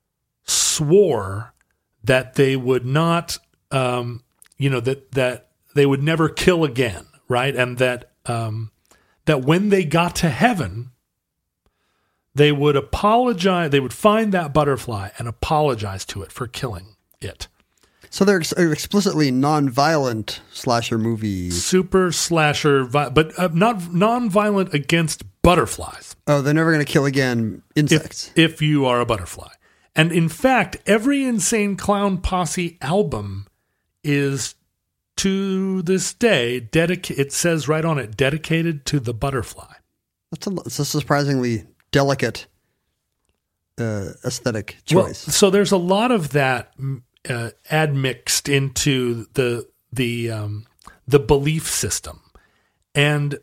Speaker 4: swore that they would not, um, you know, that that they would never kill again, right? And that um, that when they got to heaven, they would apologize. They would find that butterfly and apologize to it for killing it.
Speaker 6: So they're ex- explicitly non-violent slasher movies.
Speaker 4: Super slasher, vi- but uh, not non-violent against butterflies.
Speaker 6: Oh, they're never going to kill again insects.
Speaker 4: If, if you are a butterfly. And in fact, every Insane Clown Posse album is, to this day, dedica- it says right on it, dedicated to the butterfly.
Speaker 6: That's a, it's a surprisingly delicate uh, aesthetic
Speaker 4: Well,
Speaker 6: choice.
Speaker 4: so there's a lot of that uh, admixed into the the um, the belief system. And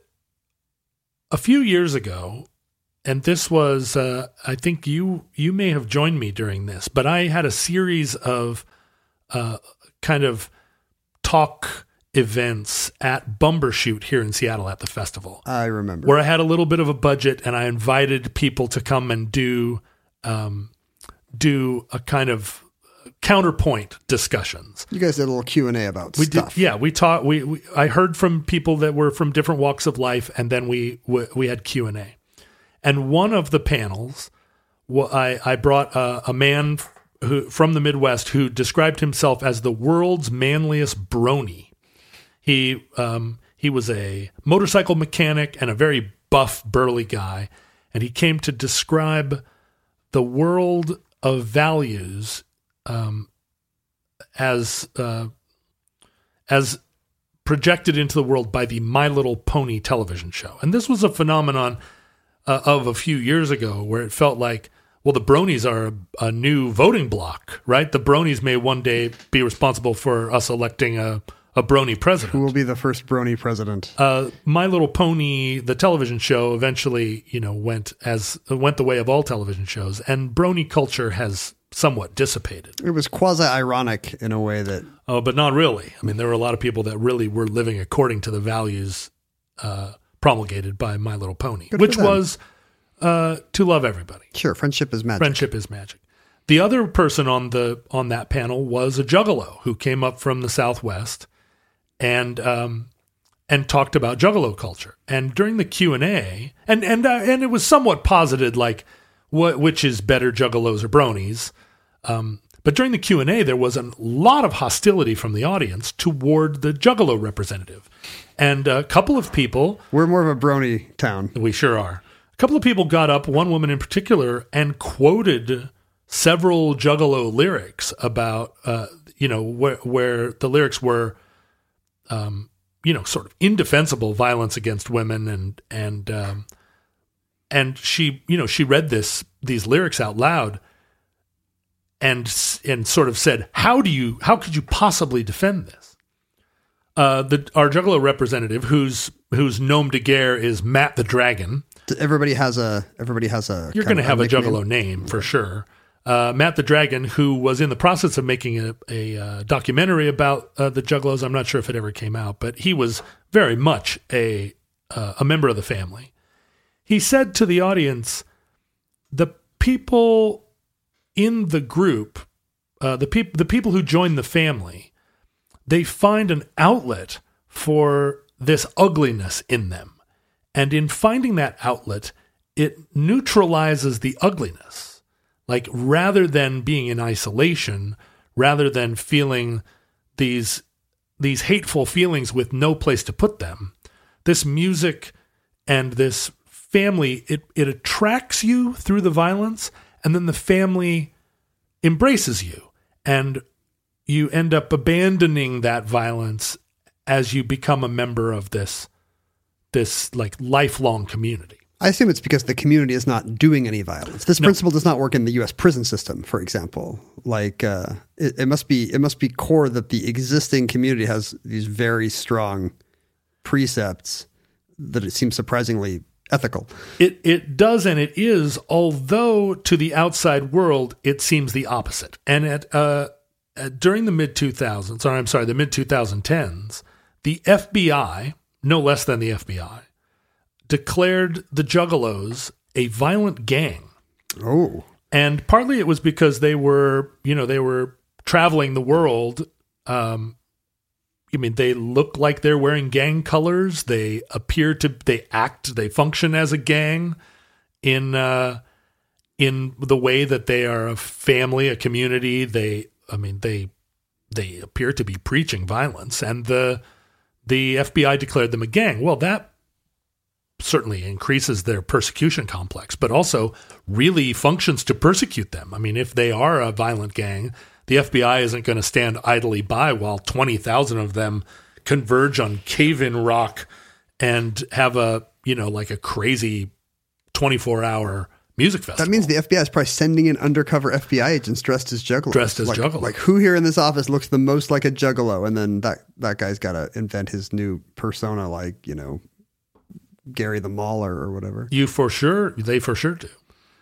Speaker 4: a few years ago, and this was, uh, I think you you may have joined me during this, but I had a series of uh, kind of talk events at Bumbershoot here in Seattle at the festival,
Speaker 6: I remember.
Speaker 4: where I had a little bit of a budget and I invited people to come and do um, do a kind of counterpoint discussions.
Speaker 6: You guys did a little Q and A about
Speaker 4: We
Speaker 6: stuff.
Speaker 4: did, yeah. We taught. We, we I heard from people that were from different walks of life, and then we we, we had Q and A. And one of the panels, well, I I brought a, a man who from the Midwest who described himself as the world's manliest brony. He um he was a motorcycle mechanic and a very buff, burly guy, and he came to describe the world of values um, as uh, as projected into the world by the My Little Pony television show. And this was a phenomenon uh, of a few years ago where it felt like, well, the bronies are a, a new voting bloc, right? The bronies may one day be responsible for us electing a, a brony president.
Speaker 6: Who will be the first brony president?
Speaker 4: Uh, My Little Pony, the television show, eventually, you know, went as went the way of all television shows, and brony culture has somewhat dissipated.
Speaker 6: It was quasi-ironic in a way that...
Speaker 4: Oh, but not really. I mean, there were a lot of people that really were living according to the values uh, promulgated by My Little Pony,
Speaker 6: Good for
Speaker 4: which
Speaker 6: them.
Speaker 4: was uh, to love everybody.
Speaker 6: Sure, friendship is magic.
Speaker 4: Friendship is magic. The other person on the on that panel was a juggalo who came up from the Southwest and um, and talked about juggalo culture. And during the Q and A, and and uh, and it was somewhat posited, like what which is better, juggalos or bronies. Um, but during the Q and A, there was a lot of hostility from the audience toward the juggalo representative, and a couple of people.
Speaker 6: We're more of a brony town.
Speaker 4: We sure are. A couple of people got up, one woman in particular, and quoted several juggalo lyrics about, uh, you know, where, where the lyrics were, um, you know, sort of indefensible violence against women, and and um, and she, you know, she read this these lyrics out loud, and and sort of said, "How do you? How could you possibly defend this?" Uh, the our juggalo representative, whose whose nom de guerre is Matt the Dragon.
Speaker 6: Everybody has a. Everybody has a.
Speaker 4: You're going to have a
Speaker 6: nickname.
Speaker 4: juggalo name for sure. Uh, Matt the Dragon, who was in the process of making a, a uh, documentary about uh, the juggalos. I'm not sure if it ever came out, but he was very much a uh, a member of the family. He said to the audience, "The people in the group, uh, the people, the people who join the family, they find an outlet for this ugliness in them. And in finding that outlet, it neutralizes the ugliness. Like, rather than being in isolation, rather than feeling these these hateful feelings with no place to put them, this music and this family, it, it attracts you through the violence, and then the family embraces you. And you end up abandoning that violence as you become a member of this this like lifelong community."
Speaker 6: I assume it's because the community is not doing any violence. This
Speaker 4: No.
Speaker 6: principle does not work in the U S prison system, for example. Like uh, it, it must be, it must be core that the existing community has these very strong precepts that it seems surprisingly ethical.
Speaker 4: It it does, and it is, although to the outside world, it seems the opposite. And at, uh, at during the mid two thousands, or I'm sorry, the mid twenty tens, the F B I, no less than the F B I, declared the Juggalos a violent gang.
Speaker 6: Oh,
Speaker 4: And partly it was because they were, you know, they were traveling the world. Um, I mean, they look like they're wearing gang colors. They appear to, they act, they function as a gang in uh, in the way that they are a family, a community. They, I mean, they they appear to be preaching violence, and the the F B I declared them a gang. Well, that certainly increases their persecution complex, but also really functions to persecute them. I mean, if they are a violent gang, the F B I isn't going to stand idly by while twenty thousand of them converge on Cave-In Rock and have a, you know, like a crazy twenty-four hour music festival.
Speaker 6: that means the F B I is probably sending in undercover F B I agents dressed as juggalos.
Speaker 4: Dressed as
Speaker 6: like,
Speaker 4: juggalos.
Speaker 6: Like who here in this office looks the most like a juggalo? And then that, that guy's got to invent his new persona, like, you know, Gary the Mauler or whatever.
Speaker 4: You for sure, they for sure do.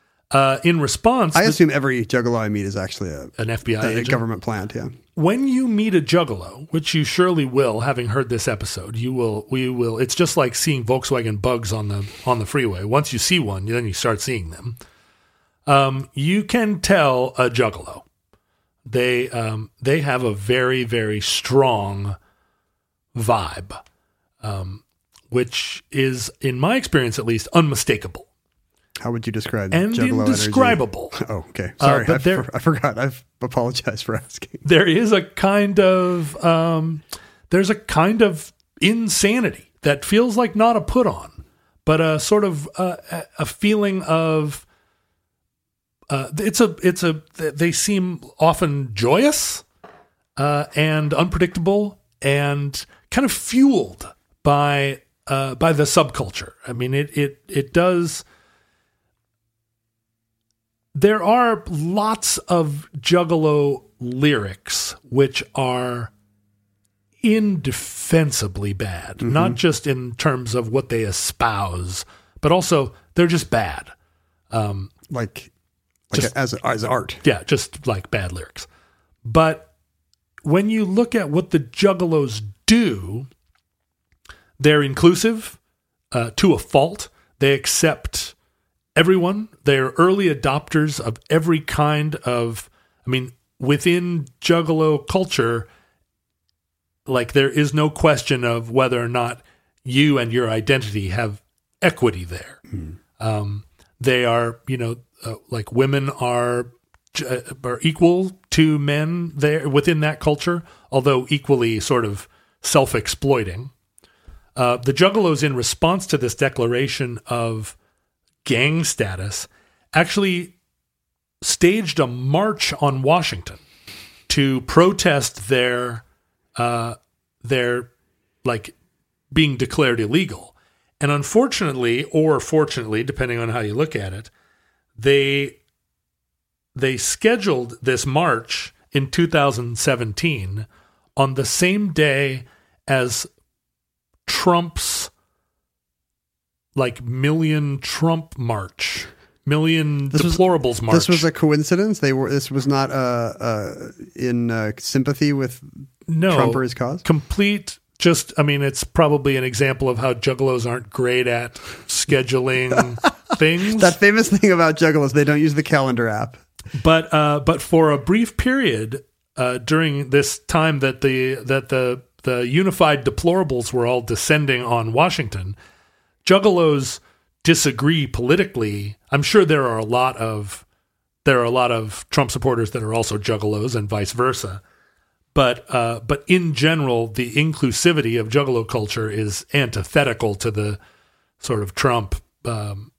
Speaker 4: Uh, in response,
Speaker 6: I
Speaker 4: the-
Speaker 6: assume every juggalo I meet is actually a,
Speaker 4: an F B I
Speaker 6: a
Speaker 4: agent.
Speaker 6: government plant. Yeah.
Speaker 4: When you meet a juggalo, which you surely will, having heard this episode, you will, we will, it's just like seeing Volkswagen bugs on the, on the freeway. Once you see one, then you start seeing them. Um, you can tell a juggalo. They um, they have a very, very strong vibe, um, which is, in my experience at least, unmistakable
Speaker 6: How would you describe
Speaker 4: and
Speaker 6: Juggalo
Speaker 4: indescribable.
Speaker 6: energy? Oh, okay. Sorry,
Speaker 4: Uh, but
Speaker 6: I,
Speaker 4: there-
Speaker 6: for, I forgot. I've apologized for asking.
Speaker 4: There is a kind of um, there's a kind of insanity that feels like not a put on, but a sort of uh, a- a feeling of uh, it's a it's a they seem often joyous uh, and unpredictable and kind of fueled by uh, by the subculture. I mean, it it it does. There are lots of Juggalo lyrics which are indefensibly bad, not just in terms of what they espouse, but also they're just bad. Um,
Speaker 6: Like, like
Speaker 4: Just-
Speaker 6: as as art.
Speaker 4: yeah, just like bad lyrics. But when you look at what the Juggalos do, they're inclusive uh, to a fault. They accept everyone. They're early adopters of every kind of, I mean, within Juggalo culture, like there is no question of whether or not you and your identity have equity there. Um, they are, you know, uh, like women are uh, are equal to men there within that culture, although equally sort of self-exploiting. Uh, the Juggalos, in response to this declaration of gang status, actually staged a march on Washington to protest their uh, their like being declared illegal. And unfortunately, or fortunately, depending on how you look at it, they they scheduled this march in two thousand seventeen on the same day as Trump's like million Trump march, million
Speaker 6: This was-
Speaker 4: deplorables march.
Speaker 6: This was a coincidence. They were. This was not uh, uh, in uh, sympathy with
Speaker 4: no
Speaker 6: Trump or his cause?
Speaker 4: Complete. Just, I mean, it's probably an example of how Juggalos aren't great at scheduling things.
Speaker 6: That famous thing about Juggalos, they don't use the calendar app.
Speaker 4: But uh, but for a brief period uh, during this time that the that the the unified deplorables were all descending on Washington, Juggalos disagree politically. I'm sure there are a lot of there are a lot of Trump supporters that are also Juggalos and vice versa. But uh, but in general, the inclusivity of Juggalo culture is antithetical to the sort of Trump. Um,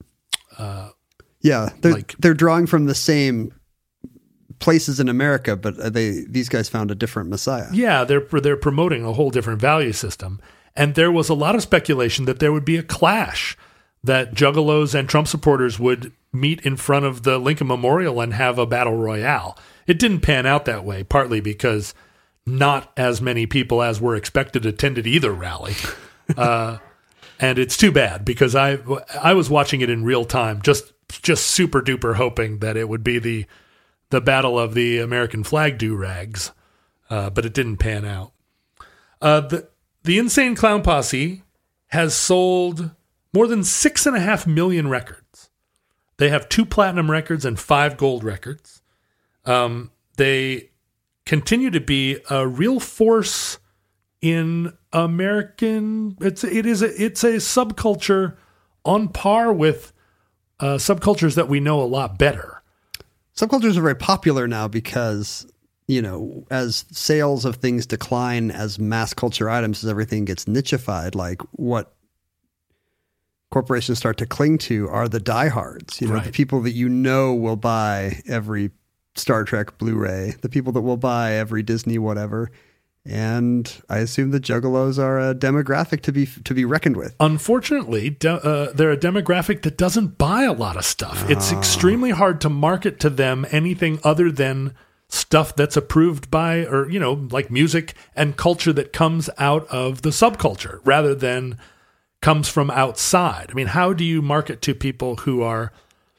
Speaker 6: Yeah, they're
Speaker 4: Like-
Speaker 6: they're drawing from the same places in America, but they these guys found a different messiah.
Speaker 4: yeah, they're they're promoting a whole different value system, and there was a lot of speculation that there would be a clash, that Juggalos and Trump supporters would meet in front of the Lincoln Memorial and have a battle royale. It didn't pan out that way, partly because not as many people as were expected attended either rally. Uh, and it's too bad, because I I was watching it in real time, just just super duper hoping that it would be the the battle of the American flag do-rags, uh, but it didn't pan out. Uh, the the Insane Clown Posse has sold more than six and a half million records. They have two platinum records and five gold records. Um, they continue to be a real force in American. It's it is a, it's a subculture on par with uh, subcultures that we know a lot better.
Speaker 6: Subcultures are very popular now because, you know, as sales of things decline, as mass culture items, as everything gets nichified, like what corporations start to cling to are the diehards, you know,
Speaker 4: Right.
Speaker 6: the people that you know will buy every Star Trek Blu-ray, the people that will buy every Disney whatever. And I assume the Juggalos are a demographic to be to be reckoned with.
Speaker 4: Unfortunately, de- uh, they're a demographic that doesn't buy a lot of stuff. It's extremely hard to market to them anything other than stuff that's approved by, or, you know, like music and culture that comes out of the subculture rather than comes from outside. I mean, how do you market to people who are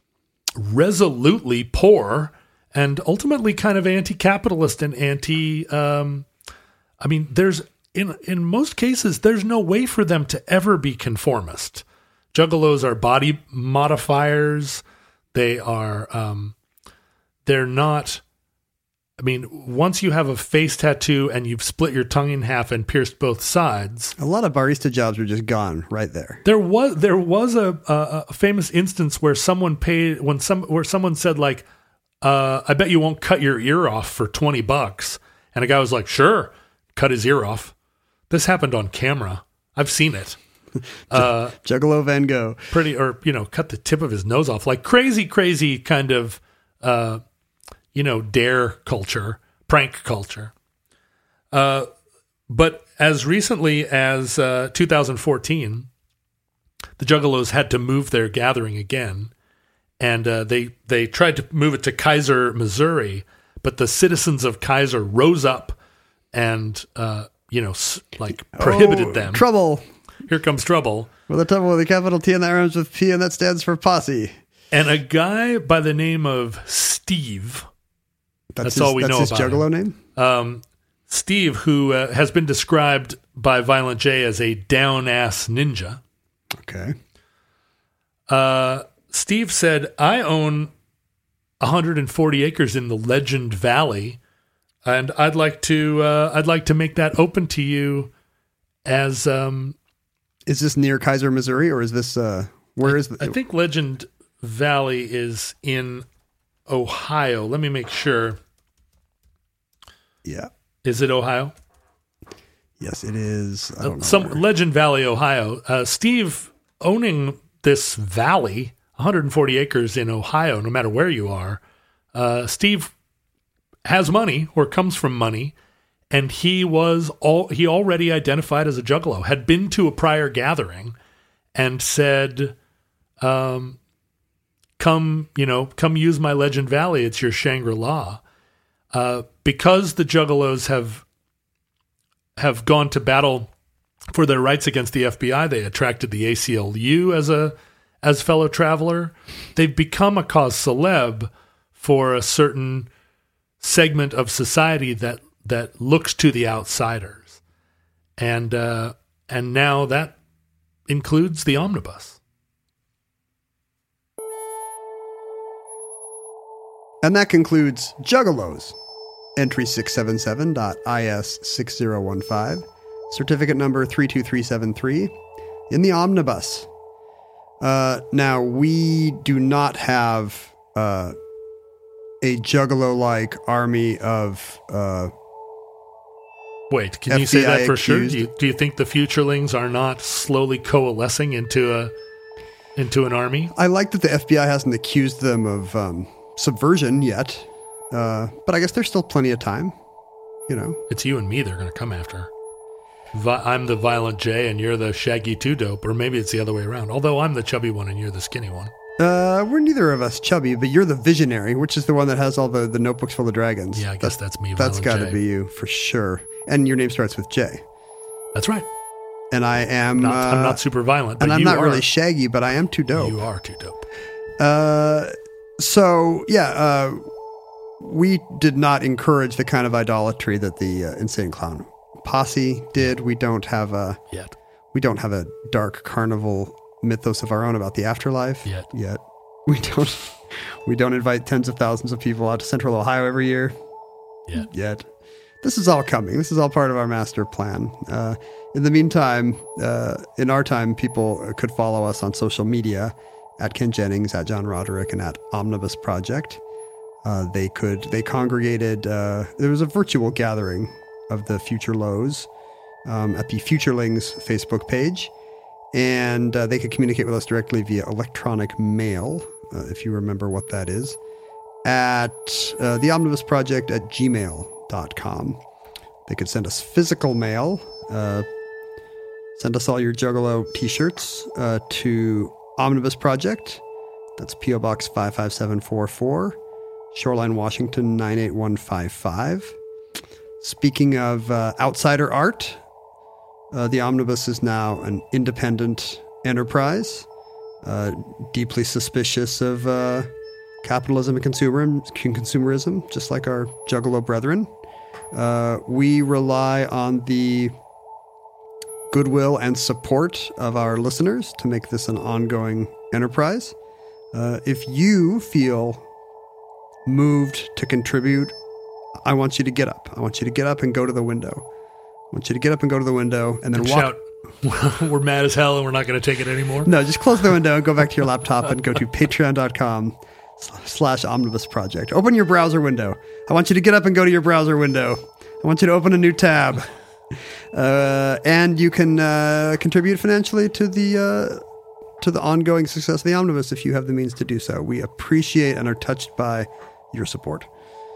Speaker 4: resolutely poor and ultimately kind of anti-capitalist and anti, um, I mean, there's in in most cases, there's no way for them to ever be conformist. Juggalos are body modifiers. They are, um, they're not, I mean, once you have a face tattoo and you've split your tongue in half and pierced both sides,
Speaker 6: A lot of barista jobs were just gone right there.
Speaker 4: there was there was a, a, a famous instance where someone paid when some where someone said like, uh, "I bet you won't cut your ear off for twenty bucks," and a guy was like, "Sure," cut his ear off. This happened on camera. I've seen it. Uh,
Speaker 6: Juggalo Van Gogh.
Speaker 4: pretty, or you know, cut the tip of his nose off, like crazy, crazy kind of. Uh, you know, dare culture, prank culture. Uh, but as recently as uh, two thousand fourteen, the Juggalos had to move their gathering again, and uh, they they tried to move it to Kaiser, Missouri, but the citizens of Kaiser rose up and, uh, you know, s- like prohibited
Speaker 6: Oh,
Speaker 4: them.
Speaker 6: Trouble.
Speaker 4: Here comes trouble.
Speaker 6: Well, the trouble with the capital T and that rhymes with P, and that stands for posse.
Speaker 4: And a guy by the name of Steve... That's
Speaker 6: his,
Speaker 4: all we
Speaker 6: that's
Speaker 4: know
Speaker 6: his
Speaker 4: about
Speaker 6: Juggalo
Speaker 4: him.
Speaker 6: name?
Speaker 4: Um, Steve, who uh, has been described by Violent J as a down-ass ninja.
Speaker 6: Okay.
Speaker 4: Uh, Steve said, I own one hundred forty acres in the Legend Valley, and I'd like to uh, I'd like to make that open to you as... Um,
Speaker 6: Is this near Kaiser, Missouri, or is this... Uh, where is the...
Speaker 4: I think Legend Valley is in Ohio. Let me make sure.
Speaker 6: Yeah.
Speaker 4: Is it Ohio?
Speaker 6: Yes, it is. I don't know.
Speaker 4: Some
Speaker 6: where.
Speaker 4: Legend Valley, Ohio. Uh, Steve owning this valley, one hundred forty acres in Ohio, no matter where you are. Uh, Steve has money or comes from money, and he was all he already identified as a Juggalo, had been to a prior gathering and said, um, come, you know, come use my Legend Valley. It's your Shangri-La. Uh, because the Juggalos have have gone to battle for their rights against the F B I, they attracted the A C L U as a as fellow traveler. They've become a cause celeb for a certain segment of society that that looks to the outsiders, and uh, and now that includes the omnibus.
Speaker 6: And that concludes Juggalos. Entry six seven seven dot I S six zero one five. Certificate number three two three seven three. In the omnibus. Uh, now, we do not have uh, a Juggalo-like army of... Uh,
Speaker 4: Wait, can you say
Speaker 6: F B I
Speaker 4: that for sure?
Speaker 6: accused.
Speaker 4: Do you, do you think the futurelings are not slowly coalescing into a into an army?
Speaker 6: I like that the F B I hasn't accused them of um, subversion yet. Uh, but I guess there's still plenty of time, you know.
Speaker 4: It's you and me they're going to come after. Vi- I'm the Violent J and you're the Shaggy Two Dope, or maybe it's the other way around. Although I'm the chubby one and you're the skinny one.
Speaker 6: Uh, we're neither of us chubby, but you're the visionary, which is the one that has all the, the notebooks full of dragons.
Speaker 4: Yeah, I guess that's me,
Speaker 6: That's
Speaker 4: Violent
Speaker 6: got to
Speaker 4: J.
Speaker 6: be you for sure. And your name starts with J.
Speaker 4: That's right.
Speaker 6: And I am.
Speaker 4: Not,
Speaker 6: uh,
Speaker 4: I'm not super violent, but
Speaker 6: and I'm
Speaker 4: you
Speaker 6: not
Speaker 4: are,
Speaker 6: really shaggy, but I am too dope.
Speaker 4: You are too dope.
Speaker 6: Uh, so yeah, uh, we did not encourage the kind of idolatry that the uh, Insane Clown Posse did. We don't have a
Speaker 4: Yet.
Speaker 6: we don't have a dark carnival mythos of our own about the afterlife
Speaker 4: Yet.
Speaker 6: Yet we don't we don't invite tens of thousands of people out to Central Ohio every year.
Speaker 4: Yet.
Speaker 6: Yet. This is all coming. This is all part of our master plan. Uh, in the meantime, uh, in our time, people could follow us on social media at Ken Jennings, at John Roderick, and at Omnibus Project. Uh, they could, they congregated, uh, there was a virtual gathering of the Future Lows um, at the Futurelings Facebook page. And uh, they could communicate with us directly via electronic mail, uh, if you remember what that is, at uh, the Omnibus Project at gmail dot com. They could send us physical mail. Uh, send us all your Juggalo t-shirts uh, to Omnibus Project. That's P O Box five five seven four four, Shoreline, Washington nine eight one five five. Speaking of uh, outsider art, uh, the Omnibus is now an independent enterprise, uh, deeply suspicious of uh, capitalism and consumer consumerism, just like our Juggalo brethren. Uh, we rely on the goodwill and support of our listeners to make this an ongoing enterprise. Uh, if you feel moved to contribute I want you to get up. I want you to get up and go to the window. I want you to get up and go to the window and then
Speaker 4: And
Speaker 6: walk.
Speaker 4: shout, we're mad as hell and we're not going to take it anymore.
Speaker 6: No, just close the window and go back to your laptop and go to patreon.com slash omnibus project. Open your browser window. I want you to get up and go to your browser window. I want you to open a new tab. Uh, and you can uh, contribute financially to the uh, to the ongoing success of the omnibus if you have the means to do so. We appreciate and are touched by your support.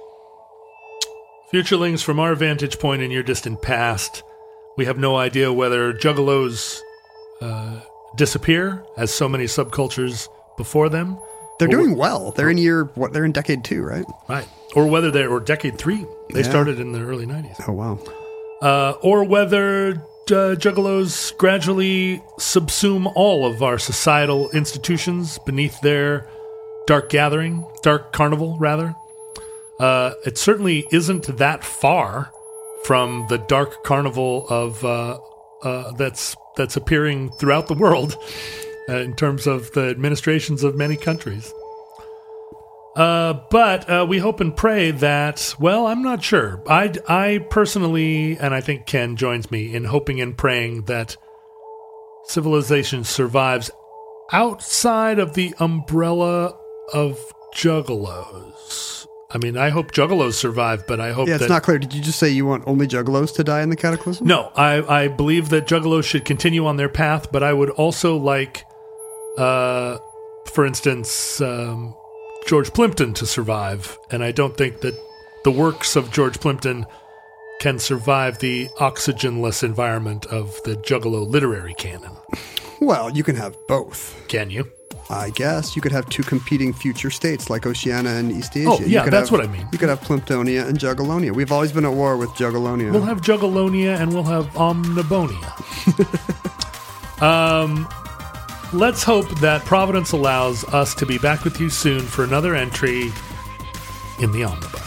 Speaker 4: Futurelings, from our vantage point in your distant past, we have no idea whether juggalos uh, disappear as so many subcultures before them.
Speaker 6: They're
Speaker 4: Or-
Speaker 6: doing well. They're in year what? They're in decade two, right?
Speaker 4: Right. Or whether they're, or decade three. They
Speaker 6: Yeah.
Speaker 4: started in the early nineties.
Speaker 6: Oh wow.
Speaker 4: Uh, or whether uh, juggalos gradually subsume all of our societal institutions beneath their dark gathering, dark carnival, rather. Uh, it certainly isn't that far from the dark carnival of uh, uh, that's that's appearing throughout the world uh, in terms of the administrations of many countries. Uh, but uh, we hope and pray that, well, I'm not sure. I, I personally, and I think Ken joins me in hoping and praying that civilization survives outside of the umbrella of juggalos. I mean, I hope juggalos survive, but I hope
Speaker 6: Yeah, it's
Speaker 4: that...
Speaker 6: not clear. Did you just say you want only juggalos to die in the cataclysm?
Speaker 4: No, I, I believe that juggalos should continue on their path, but I would also like, uh, for instance... Um, George Plimpton to survive, and I don't think that the works of George Plimpton can survive the oxygenless environment of the Juggalo literary canon.
Speaker 6: Well, you can have both.
Speaker 4: Can you?
Speaker 6: I guess you could have two competing future states like Oceania and East Asia.
Speaker 4: Oh,
Speaker 6: You
Speaker 4: yeah,
Speaker 6: could
Speaker 4: that's
Speaker 6: have-
Speaker 4: what I mean.
Speaker 6: You could have Plimptonia and Juggalonia. We've always been at war with Juggalonia.
Speaker 4: We'll have Juggalonia and we'll have Omnibonia. um, let's hope that Providence allows us to be back with you soon for another entry in the Omnibus.